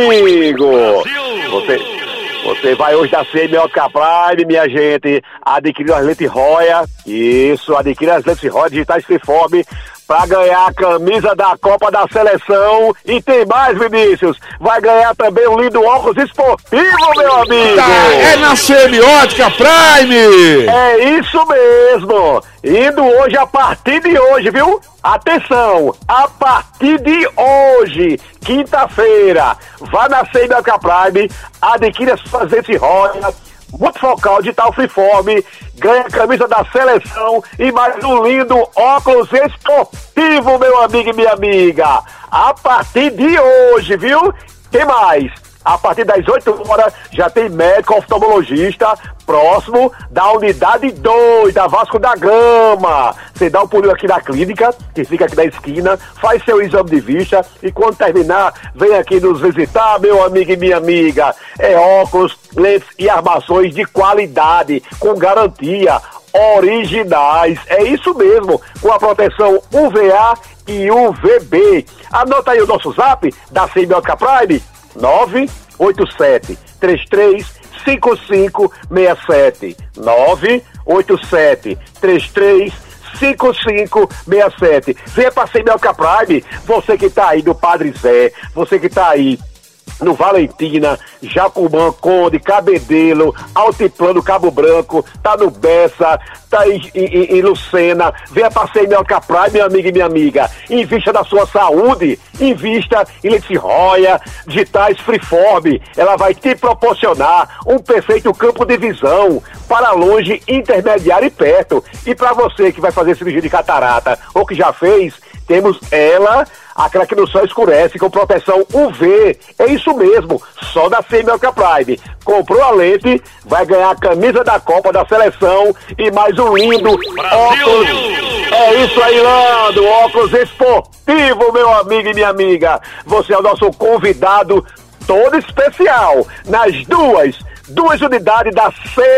domingo! Brasil! Você, você vai hoje da Semiótica Prime, minha gente, adquirir as lentes Roya, isso, adquirir as lentes Roya digitais Freeform, pra ganhar a camisa da Copa da Seleção. E tem mais, Vinícius, vai ganhar também um lindo óculos esportivo, meu amigo! Tá, é na Semiótica Prime! É isso mesmo! Indo hoje, a partir de hoje, viu? Atenção! A partir de hoje, quinta-feira, vá na Semiótica Prime, adquira suas lentes Roya, multifocal digital Freeform, ganha a camisa da seleção e mais um lindo óculos esportivo, meu amigo e minha amiga. A partir de hoje, viu? Tem mais. A partir das oito horas já tem médico oftalmologista próximo da unidade dois, da Vasco da Gama. Você dá um pulinho aqui na clínica, que fica aqui na esquina, faz seu exame de vista e quando terminar, vem aqui nos visitar, meu amigo e minha amiga. É óculos, lentes e armações de qualidade, com garantia, originais. É isso mesmo, com a proteção U V A e U V B. Anota aí o nosso zap da Semiótica Prime, nove oito sete, três três cinco cinco seis sete. nove oito sete, três três cinco cinco seis sete. Venha para Semiótica Prime, você que tá aí do Padre Zé, você que tá aí no Valentina, Jacumã, Conde, Cabedelo, Altiplano, Cabo Branco, tá no Bessa, tá em, em, em Lucena, venha pra Semiótica Prime, meu amigo e minha amiga, invista na sua saúde, invista em lentes Roya, digitais Freeform, ela vai te proporcionar um perfeito campo de visão, para longe, intermediário e perto, e para você que vai fazer cirurgia de catarata, ou que já fez, temos ela, aquela que no sol escurece, com proteção U V. É isso mesmo, só da Semiótica Prime. Comprou a lente, vai ganhar a camisa da Copa da Seleção e mais um lindo Brasil! Óculos. É isso aí, Lando, óculos esportivo, meu amigo e minha amiga. Você é o nosso convidado todo especial nas duas, duas unidades da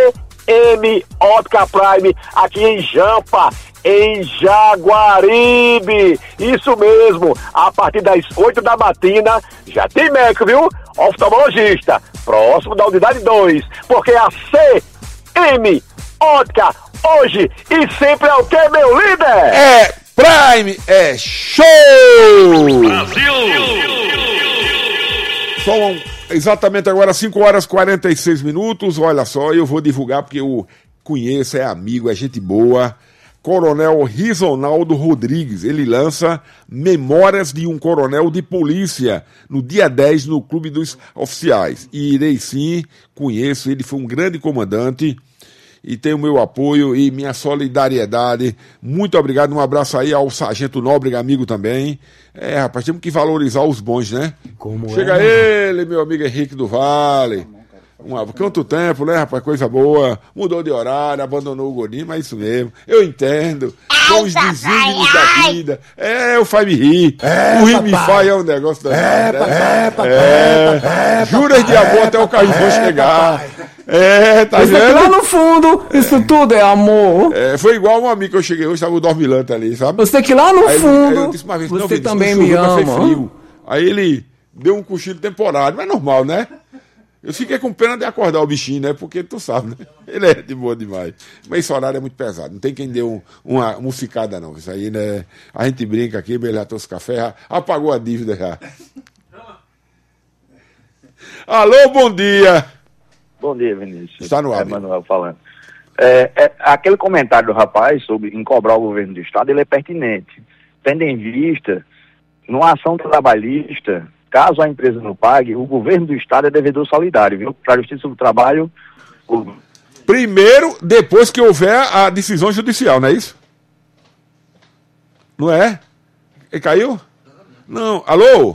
Semiótica Prime, aqui em Jampa, em Jaguaribe. Isso mesmo, a partir das oito da matina já tem médico, viu? Oftalmologista, próximo da unidade dois, porque a Semiótica hoje e sempre é o que, meu líder? É Prime, é show! Brasil! Só um, Exatamente agora, cinco horas e quarenta e seis minutos. Olha só, eu vou divulgar porque eu conheço, é amigo, é gente boa. Coronel Risonaldo Rodrigues, ele lança Memórias de um Coronel de Polícia no dia dez no Clube dos Oficiais. E irei sim, conheço, ele foi um grande comandante e tem o meu apoio e minha solidariedade. Muito obrigado, um abraço aí ao Sargento Nóbrega, amigo também. É, rapaz, temos que valorizar os bons, né? Como Chega é, ele, meu amigo Henrique do Vale. Um, quanto tempo, né, rapaz? Coisa boa. Mudou de horário, abandonou o Godinho, mas isso mesmo. Eu entendo. São os desígnios da vida. É, o faz me rir. É, o rir me papai. faz é um negócio da É, vida. papai. É, papai. É, É, juras de amor até o carro vão chegar. É, tá Isso aqui vendo? lá no fundo, isso tudo é amor. É, foi igual um amigo que eu cheguei hoje, tava o Dormilante ali, sabe? Você que lá no aí, fundo, aí eu disse uma vez, você não, Vinícius, também não me choveu, mas fez ama. frio. Aí ele deu um cochilo temporário, mas normal, né? Eu fiquei com pena de acordar o bichinho, né? Porque tu sabe, né? Ele é de boa demais. Mas esse horário é muito pesado. Não tem quem dê um, uma musicada, não. Isso aí, né? A gente brinca aqui, ele já trouxe café, já apagou a dívida já. Alô, bom dia. Bom dia, Vinícius. Está no ar. É Manuel falando. É, é, aquele comentário do rapaz sobre em cobrar o governo do Estado, ele é pertinente. Tendo em vista, numa ação trabalhista, caso a empresa não pague, o governo do Estado é devedor solidário, viu? Para a Justiça do Trabalho... O... Primeiro, depois que houver a decisão judicial, não é isso? Não é? Ele caiu? Não. Alô?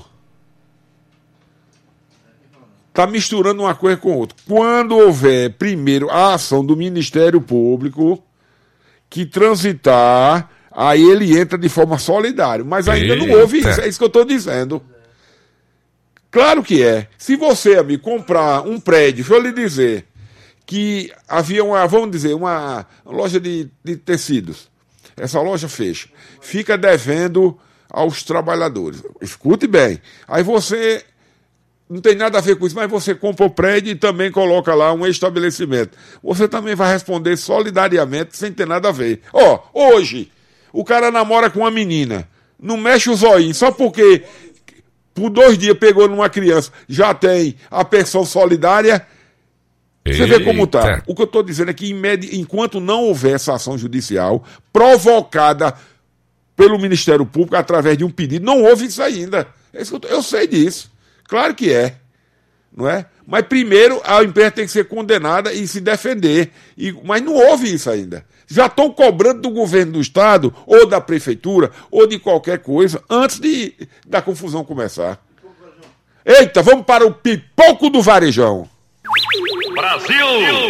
Está misturando uma coisa com outra. Quando houver, primeiro, a ação do Ministério Público que transitar, aí ele entra de forma solidária. Mas ainda Eita. não houve isso, é isso que eu estou dizendo. Claro que é. Se você, amigo, comprar um prédio, deixa eu lhe dizer, que havia uma, vamos dizer, uma loja de, de tecidos. Essa loja fecha. Fica devendo aos trabalhadores. Escute bem. Aí você... Não tem nada a ver com isso, mas você compra o prédio e também coloca lá um estabelecimento. Você também vai responder solidariamente, sem ter nada a ver. Ó, oh, hoje, o cara namora com uma menina, não mexe o zoinho, só porque por dois dias pegou numa criança, já tem a pensão solidária. Você vê como tá. O que eu estou dizendo é que, enquanto não houver essa ação judicial provocada pelo Ministério Público através de um pedido, não houve isso ainda. Eu sei disso. Claro que é, não é? Mas primeiro a empresa tem que ser condenada e se defender. E, mas não houve isso ainda. Já estão cobrando do governo do Estado, ou da prefeitura, ou de qualquer coisa, antes de, da confusão começar. Eita, vamos para o pipoco do varejão. Brasil!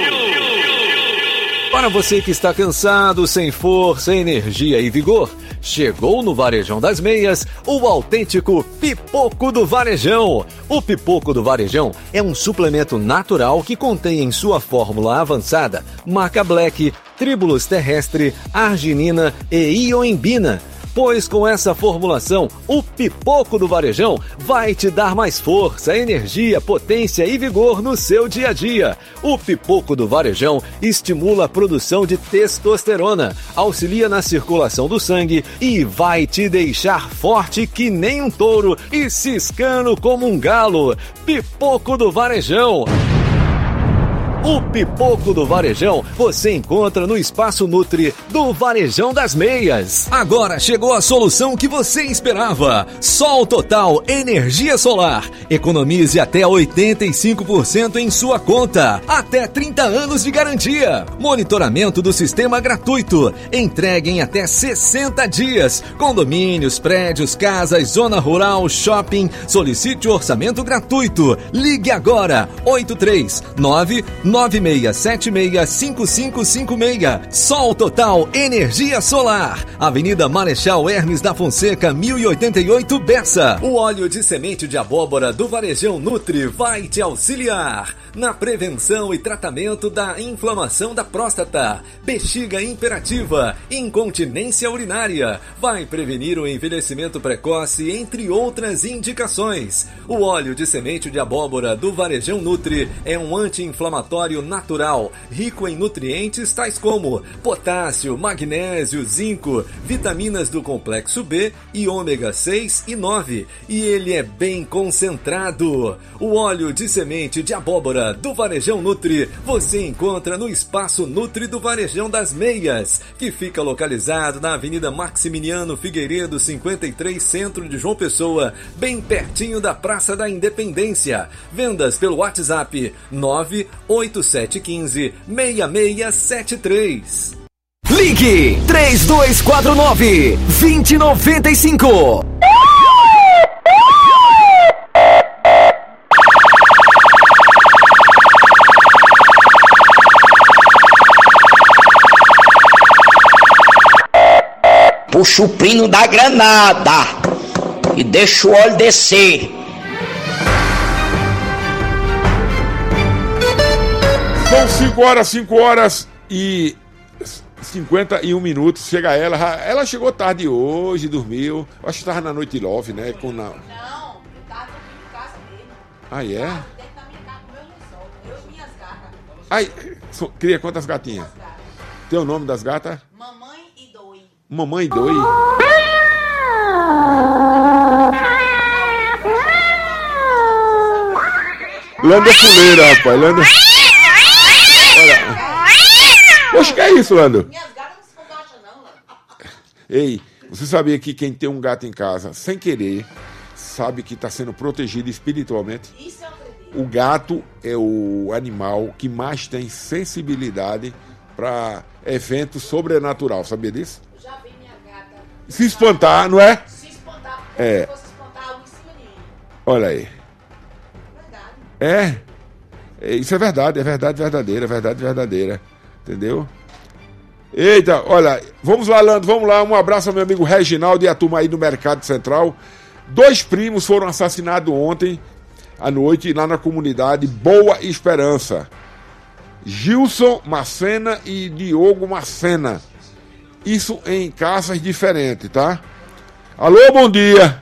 Para você que está cansado, sem força, energia e vigor, chegou no Varejão das Meias o autêntico Pipoco do Varejão. O Pipoco do Varejão é um suplemento natural que contém em sua fórmula avançada maca black, tribulus terrestre, arginina e ioimbina. Pois com essa formulação, o Pipoco do Varejão vai te dar mais força, energia, potência e vigor no seu dia a dia. O Pipoco do Varejão estimula a produção de testosterona, auxilia na circulação do sangue e vai te deixar forte que nem um touro e ciscando como um galo. Pipoco do Varejão. O Pipoco do Varejão você encontra no Espaço Nutri do Varejão das Meias. Agora chegou a solução que você esperava. Sol Total Energia Solar. Economize até oitenta e cinco por cento em sua conta. Até trinta anos de garantia. Monitoramento do sistema gratuito. Entregue em até sessenta dias. Condomínios, prédios, casas, zona rural, shopping. Solicite o orçamento gratuito. Ligue agora. oito três nove nove seis sete seis cinco cinco cinco seis. Sol Total Energia Solar. Avenida Marechal Hermes da Fonseca, mil e oitenta e oito, Bessa. O óleo de semente de abóbora do Varejão Nutri vai te auxiliar. na prevenção e tratamento da inflamação da próstata, bexiga imperativa, incontinência urinária. Vai prevenir o envelhecimento precoce, entre outras indicações. O óleo de semente de abóbora do Varejão Nutri é um anti-inflamatório natural, rico em nutrientes tais como potássio, magnésio, zinco, vitaminas do complexo B e ômega seis e nove. E ele é bem concentrado. O óleo de semente de abóbora do Varejão Nutri você encontra no Espaço Nutri do Varejão das Meias, que fica localizado na Avenida Maximiliano Figueiredo cinquenta e três, centro de João Pessoa, bem pertinho da Praça da Independência. Vendas pelo WhatsApp nove oito sete um cinco, seis seis sete três. Ligue três dois quatro nove, dois zero nove cinco. Puxa o pino da granada e deixa o óleo descer. São cinco horas, cinco horas e cinquenta e um minutos. Chega ela. Ela chegou tarde hoje, dormiu. Acho que estava na noite love, né? Com na... Não, eu estava dormindo em casa mesmo. Ah, é? Eu dentro da minha casa com meu lençol. Eu e minhas gatas. Ai, so, cria quantas gatinhas? Tem o nome das gatas? Mamãe e Doi. Mamãe e Doi? Landa Fuleira, rapaz. Landa... Olha. Poxa, que é isso, Lando? Minhas gatas não se combaixam, não, Lando. Ei, você sabia que quem tem um gato em casa, sem querer, sabe que está sendo protegido espiritualmente? Isso eu acredito. O gato é o animal que mais tem sensibilidade para eventos sobrenatural, sabia disso? Eu já vi minha gata... Se espantar, não é? Se espantar, porque é. Se fosse espantar algo em cima de mim. Olha aí. Verdade. É? é? Isso é verdade, é verdade verdadeira, é verdade verdadeira. Entendeu? Eita, olha, vamos lá, Lando, vamos lá. Um abraço ao meu amigo Reginaldo e a turma aí do Mercado Central. Dois primos foram assassinados ontem à noite lá na comunidade Boa Esperança. Gilson Macena e Diogo Macena. Isso em casas diferentes, tá? Alô, bom dia.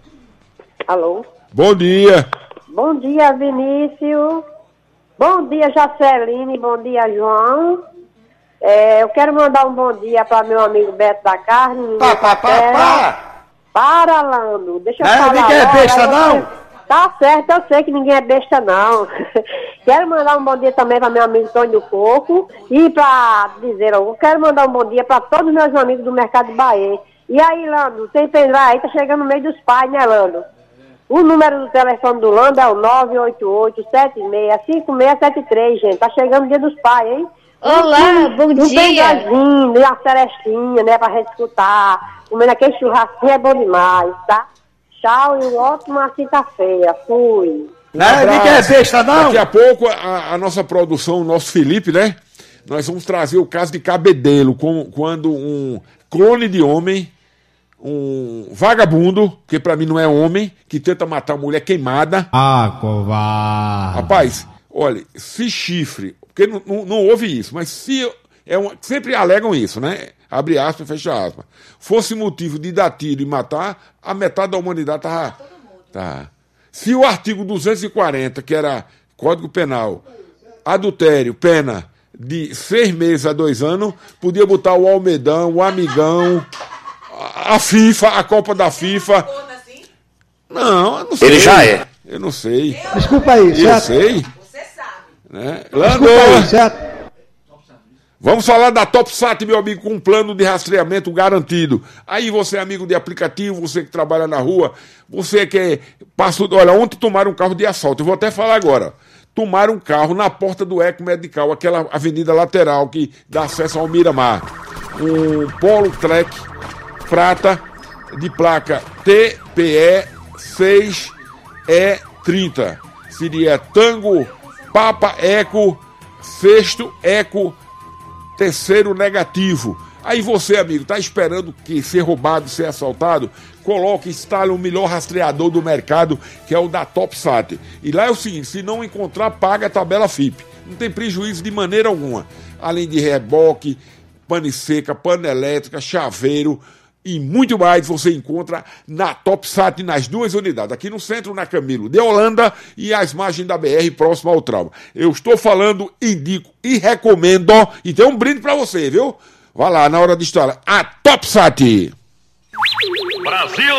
Alô. Bom dia. Bom dia, Vinícius. Bom dia, Jaceline. Bom dia, João. É, eu quero mandar um bom dia para meu amigo Beto da Carne. Pá, pá, pá, pá. Para, Lando. Deixa eu é, falar. Ninguém é besta, não? Tá certo, eu sei que ninguém é besta, não. Quero mandar um bom dia também para meu amigo Tony do Coco. E para dizer, eu quero mandar um bom dia para todos os meus amigos do Mercado de Bahia. E aí, Lando, tem pendrive aí, tá chegando no meio dos pais, né, Lando? O número do telefone do Lando é o nove oito oito, sete seis, cinco seis sete três, gente. Tá chegando o dia dos pais, hein? Olá, um, bom um dia. Um pendrivezinho, uma cerestinha, né, pra gente escutar. Comendo aquele churrasquinho é bom demais, tá? Tchau e uma ótima quinta-feira. Fui. Não, ninguém é besta, não. Daqui a pouco a, a nossa produção, o nosso Felipe, né? Nós vamos trazer o caso de Cabedelo, com, quando um clone de homem, um vagabundo, que pra mim não é homem, que tenta matar uma mulher queimada. Ah, covarde. Rapaz, olha, se chifre, porque não, não, não houve isso, mas se é uma, sempre alegam isso, né? Abre aspas, fecha aspas. Fosse motivo de dar tiro e matar, a metade da humanidade tava... Tá. Se o artigo duzentos e quarenta, que era Código Penal, adultério, pena de seis meses a dois anos, podia botar o Almedão, o Amigão, a FIFA, a Copa da FIFA. Não, eu não sei. Ele já é. Eu não sei. Desculpa aí, eu certo? sei. Você sabe. Né? Desculpa aí, certo? Vamos falar da TopSat, meu amigo, com um plano de rastreamento garantido. Aí você é amigo de aplicativo, você que trabalha na rua, você que passa... Olha, ontem tomaram um carro de assalto, eu vou até falar agora. Tomaram um carro na porta do Eco Medical, aquela avenida lateral que dá acesso ao Miramar. Um Polo Trek prata de placa T P E seis E trinta. Seria Tango, Papa, Eco, Sexto, Eco, terceiro negativo. Aí você, amigo, tá esperando que ser roubado, ser assaltado? Coloque, instale o melhor rastreador do mercado, que é o da TopSat. E lá é o seguinte, se não encontrar, paga a tabela F I P. Não tem prejuízo de maneira alguma. Além de reboque, pane seca, pana elétrica, chaveiro e muito mais você encontra na TopSat nas duas unidades. Aqui no centro, na Camilo de Holanda e às margens da B R, próximo ao Trauma. Eu estou falando, indico e recomendo. E tem um brinde pra você, viu? Vá lá, na hora de instalar. A TopSat. Brasil!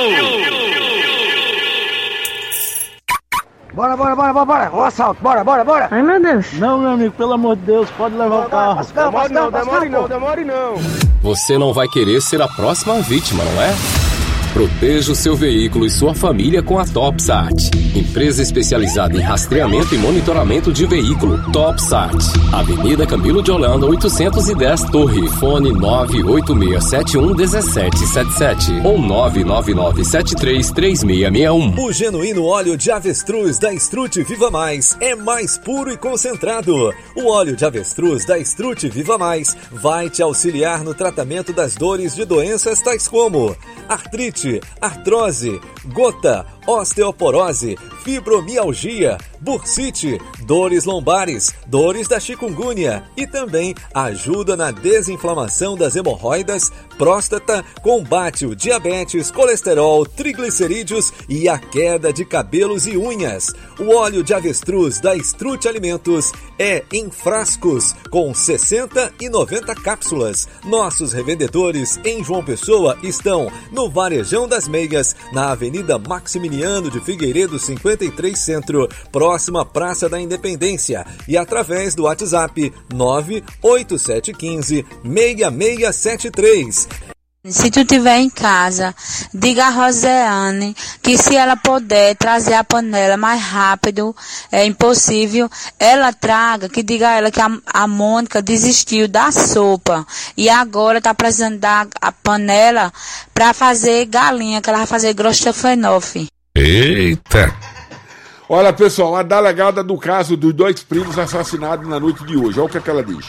Bora, bora, bora, bora, bora. Ó, assalto, bora, bora, bora. Ai, meu Deus. Não, meu amigo, pelo amor de Deus, pode levar o carro. Demore não, demore não, demore não. Você não vai querer ser a próxima vítima, não é? Proteja o seu veículo e sua família com a TopSat. Empresa especializada em rastreamento e monitoramento de veículo. TopSat. Avenida Camilo de Holanda, oitocentos e dez, Torre. Fone nove oito seis sete um um sete sete sete ou nove nove nove sete três três seis seis um. O genuíno óleo de avestruz da Strut Viva Mais é mais puro e concentrado. O óleo de avestruz da Strut Viva Mais vai te auxiliar no tratamento das dores de doenças tais como artrite, artrose, gota, osteoporose, fibromialgia, bursite, dores lombares, dores da chikungunya e também ajuda na desinflamação das hemorroidas, próstata, combate o diabetes, colesterol, triglicerídeos e a queda de cabelos e unhas. O óleo de avestruz da Strut Alimentos é em frascos com sessenta e noventa cápsulas. Nossos revendedores em João Pessoa estão no Varejão das Meias, na Avenida Maximiliano de Figueiredo cinquenta e três Centro, próxima à Praça da Independência, e através do WhatsApp nove oito sete um cinco seis seis sete três. Se tu estiver em casa, diga a Rosiane que se ela puder trazer a panela mais rápido, é impossível, ela traga, que diga a ela que a, a Mônica desistiu da sopa e agora está precisando da a panela para fazer galinha, que ela vai fazer grostofenofe. Eita! Olha, pessoal, a delegada do caso dos dois primos assassinados na noite de hoje, olha o que, é que ela diz.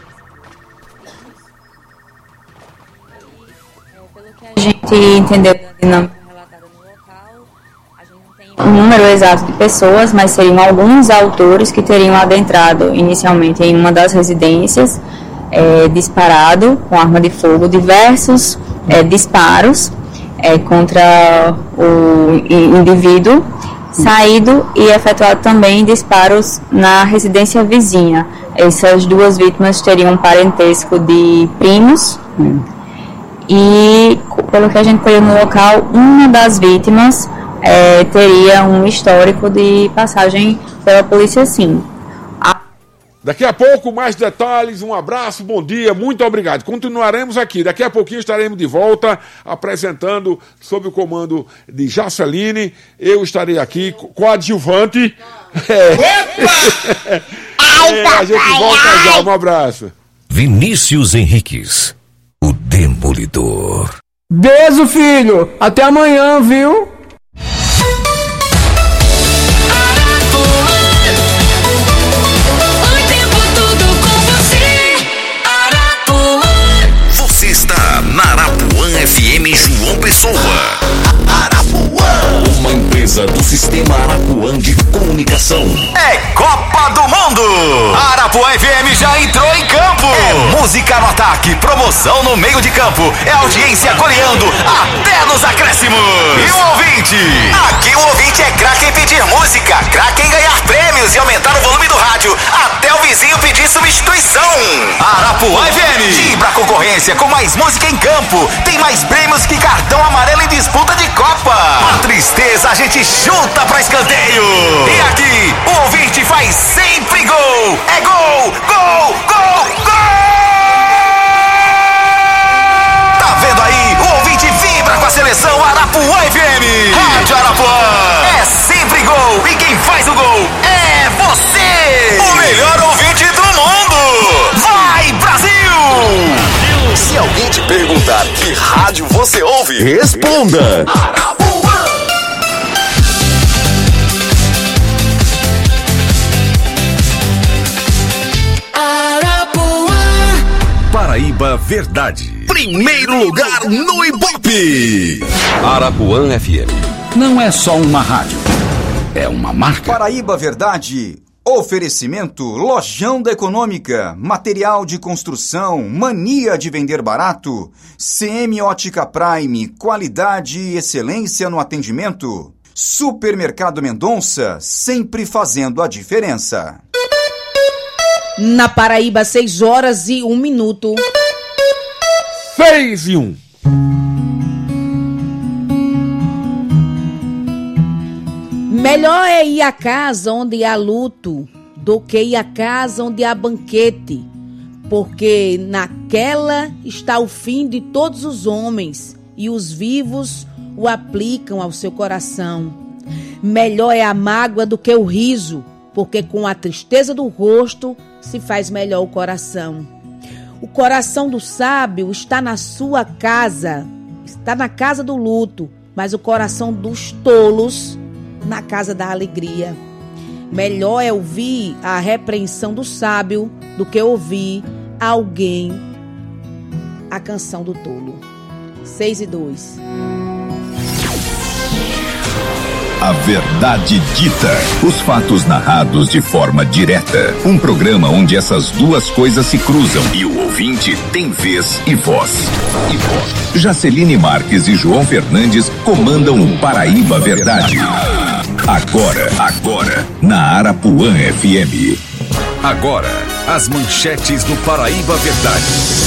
A gente entendeu da dinâmica relatada no local, a gente não tem o número exato de pessoas, mas seriam alguns autores que teriam adentrado inicialmente em uma das residências, é, disparado com arma de fogo, diversos é, disparos é, contra o indivíduo, saído e efetuado também disparos na residência vizinha. Essas duas vítimas teriam um parentesco de primos. Hum. E, pelo que a gente colheu no local, uma das vítimas é, teria um histórico de passagem pela polícia, sim. A... Daqui a pouco, mais detalhes, um abraço, bom dia, muito obrigado. Continuaremos aqui, daqui a pouquinho estaremos de volta, apresentando, sob o comando de Jaceline. Eu estarei aqui, coadjuvante. É. É, a gente volta já, um abraço. Vinícius Henriques, o Demolidor. Beijo, filho. Até amanhã, viu? Você está na Arapuã F M João Pessoa. Arapuã, uma empresa do Sistema Arapuã de Comunicação. É Copa do Mundo! A Arapuã F M já entrou em campo! É música no ataque, promoção no meio de campo, é audiência goleando até nos acréscimos! E o ouvinte? Aqui o ouvinte é craque em pedir música, craque em ganhar prêmios e aumentar o volume do rádio até o vizinho pedir substituição! Arapuã F M, vibra a concorrência com mais música em campo, tem mais prêmios que cartão amarelo em disputa de Copa! A tristeza a gente chuta pra escanteio! E aqui, o ouvinte faz sempre gol! É gol! Gol! Gol! Gol! Tá vendo aí? O ouvinte vibra com a seleção Arapuã F M! Rádio Arapuã! É sempre gol! E quem faz o gol é você! O melhor ouvinte do mundo! Vai, Brasil! Se alguém te perguntar que rádio você ouve, responda! Arapuã! Paraíba Verdade. primeiro lugar no Ibope. Arapuã F M. Não é só uma rádio, é uma marca. Paraíba Verdade. Oferecimento Lojão da Econômica, material de construção, mania de vender barato, Semiótica Prime, qualidade e excelência no atendimento, Supermercado Mendonça, sempre fazendo a diferença. Na Paraíba, seis horas e um minuto. Seis e um. Melhor é ir à casa onde há luto do que ir à casa onde há banquete, porque naquela está o fim de todos os homens e os vivos o aplicam ao seu coração. Melhor é a mágoa do que o riso, porque com a tristeza do rosto se faz melhor o coração. O coração do sábio está na sua casa, está na casa do luto, mas o coração dos tolos na casa da alegria. Melhor é ouvir a repreensão do sábio do que ouvir alguém a canção do tolo. Seis e dois. A verdade dita. Os fatos narrados de forma direta. Um programa onde essas duas coisas se cruzam e o ouvinte tem vez e voz. E voz. Jaceline Marques e João Fernandes comandam o Paraíba Verdade. Agora, agora, na Arapuã F M. Agora, as manchetes do Paraíba Verdade.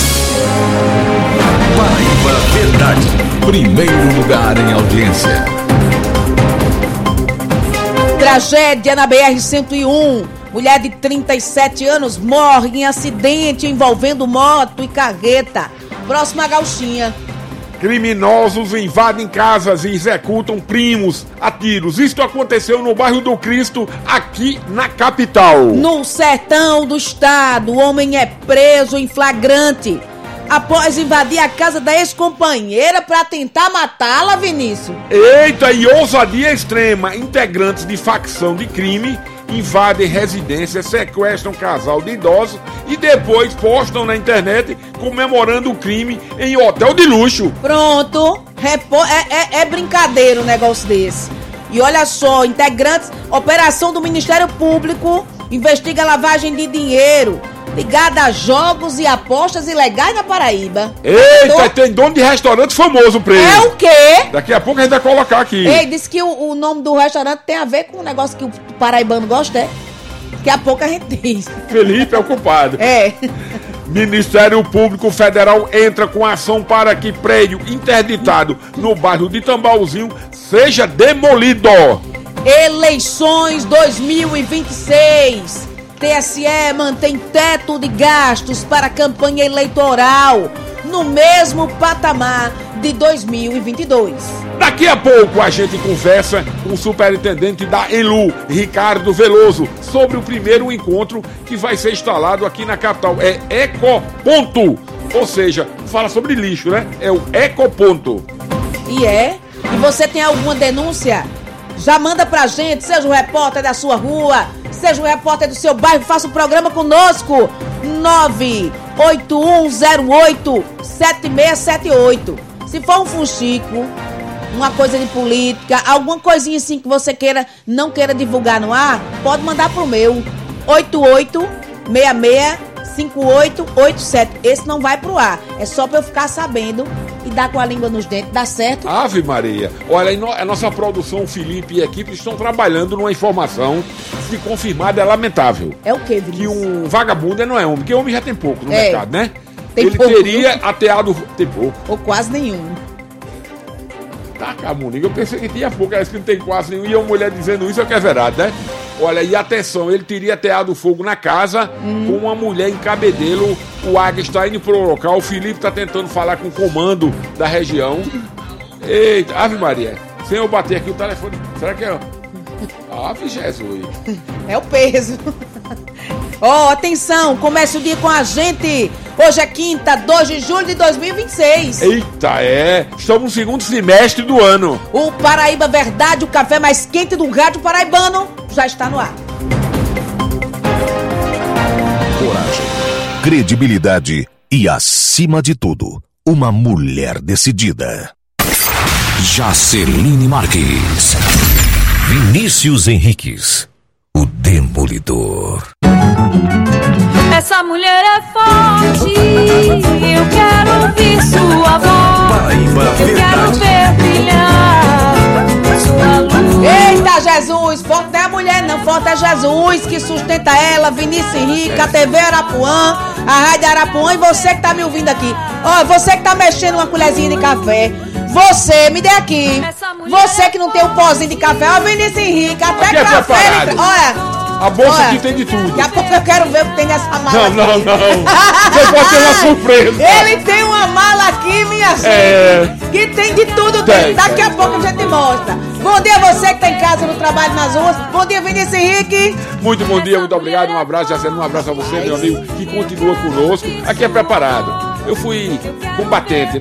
Paraíba Verdade. Primeiro lugar em audiência. Tragédia na B R cento e um. Mulher de trinta e sete anos morre em acidente envolvendo moto e carreta. Próxima gauchinha. Criminosos invadem casas e executam primos a tiros. Isto aconteceu no bairro do Cristo, aqui na capital. No sertão do estado, o homem é preso em flagrante após invadir a casa da ex-companheira para tentar matá-la, Vinícius. Eita, e ousadia extrema. Integrantes de facção de crime invadem residências, sequestram um casal de idosos e depois postam na internet comemorando o crime em hotel de luxo. Pronto, Repo- é, é, é brincadeira um negócio desse. E olha só, integrantes, operação do Ministério Público investiga lavagem de dinheiro ligada a jogos e apostas ilegais na Paraíba. Eita, Tô... tem dono de restaurante famoso preso. É o quê? Daqui a pouco a gente vai colocar aqui. Ei, disse que o, o nome do restaurante tem a ver com um negócio que o paraibano gosta, é? Daqui a pouco a gente diz. Felipe é o culpado. É. Ministério Público Federal entra com ação para que prédio interditado no bairro de Tambauzinho seja demolido. Eleições dois mil e vinte e seis. T S E mantém teto de gastos para a campanha eleitoral no mesmo patamar de dois mil e vinte e dois. Daqui a pouco a gente conversa com o superintendente da Elu, Ricardo Veloso, sobre o primeiro encontro que vai ser instalado aqui na capital. É Ecoponto, ou seja, fala sobre lixo, né? É o Ecoponto. E é? E você tem alguma denúncia? Já manda pra gente, seja o repórter da sua rua, seja o repórter do seu bairro, faça um programa conosco. nove oito um zero oito sete seis sete oito. Se for um fuxico, uma coisa de política, alguma coisinha assim que você queira, não queira divulgar no ar, pode mandar pro meu oito oito seis seis cinco oito oito sete. Esse não vai pro ar, é só pra eu ficar sabendo e dar com a língua nos dentes, dá certo? Ave Maria, olha, a nossa produção, Felipe e a equipe estão trabalhando numa informação, se confirmada é lamentável. É o quê, Vinícius? Que um vagabundo não é homem, porque homem já tem pouco no é, mercado, né? Tem Ele pouco, teria ateado, tem pouco. Ou quase nenhum. Tá, Camuniga, eu pensei que tinha pouco, parece que não tem quase nenhum, e a mulher dizendo isso é que é verdade, né? Olha, e atenção, ele teria ateado fogo na casa hum. com uma mulher em Cabedelo. O Águia está indo pro local, o Felipe está tentando falar com o comando da região. Eita, Ave Maria, sem eu bater aqui o telefone, será que é? Ave Jesus. É o peso. Ó, oh, atenção, comece o dia com a gente. Hoje é quinta, dois de julho de dois mil e vinte e seis. Eita, é. Estamos no segundo semestre do ano. O Paraíba Verdade, o café mais quente do rádio paraibano, já está no ar. Coragem, credibilidade e, acima de tudo, uma mulher decidida. Jaceline Marques. Vinícius Henriques, o Demolidor. Essa mulher é forte, eu quero ouvir sua voz. Paraíba, eu verdade. Quero ver brilhar sua luz. Eita, Jesus, forte é a mulher, não, forte é Jesus que sustenta ela, Vinícius Henrique, a T V Arapuã, a Rádio Arapuã e você que tá me ouvindo aqui. Ó, você que tá mexendo uma colherzinha de café, você, me dê aqui. Você que não tem um pozinho de café, ó, Vinícius Henrique, até Aqui é café. preparado. Ele... Olha. A bolsa Olha, aqui tem de tudo. Daqui a pouco eu quero ver o que tem nessa mala. Não, não, aqui. não. Você pode ter uma surpresa. Ele tem uma mala aqui, minha gente. É. Que tem de tudo Tem. dentro. Daqui a pouco a gente mostra. Bom dia você que tá em casa, no trabalho, nas ruas. Bom dia, Vinícius Henrique. Muito bom dia, muito obrigado. Um abraço, Jaceline. Um abraço a você, meu amigo, que continua conosco. Aqui é preparado. Eu fui combatente, né?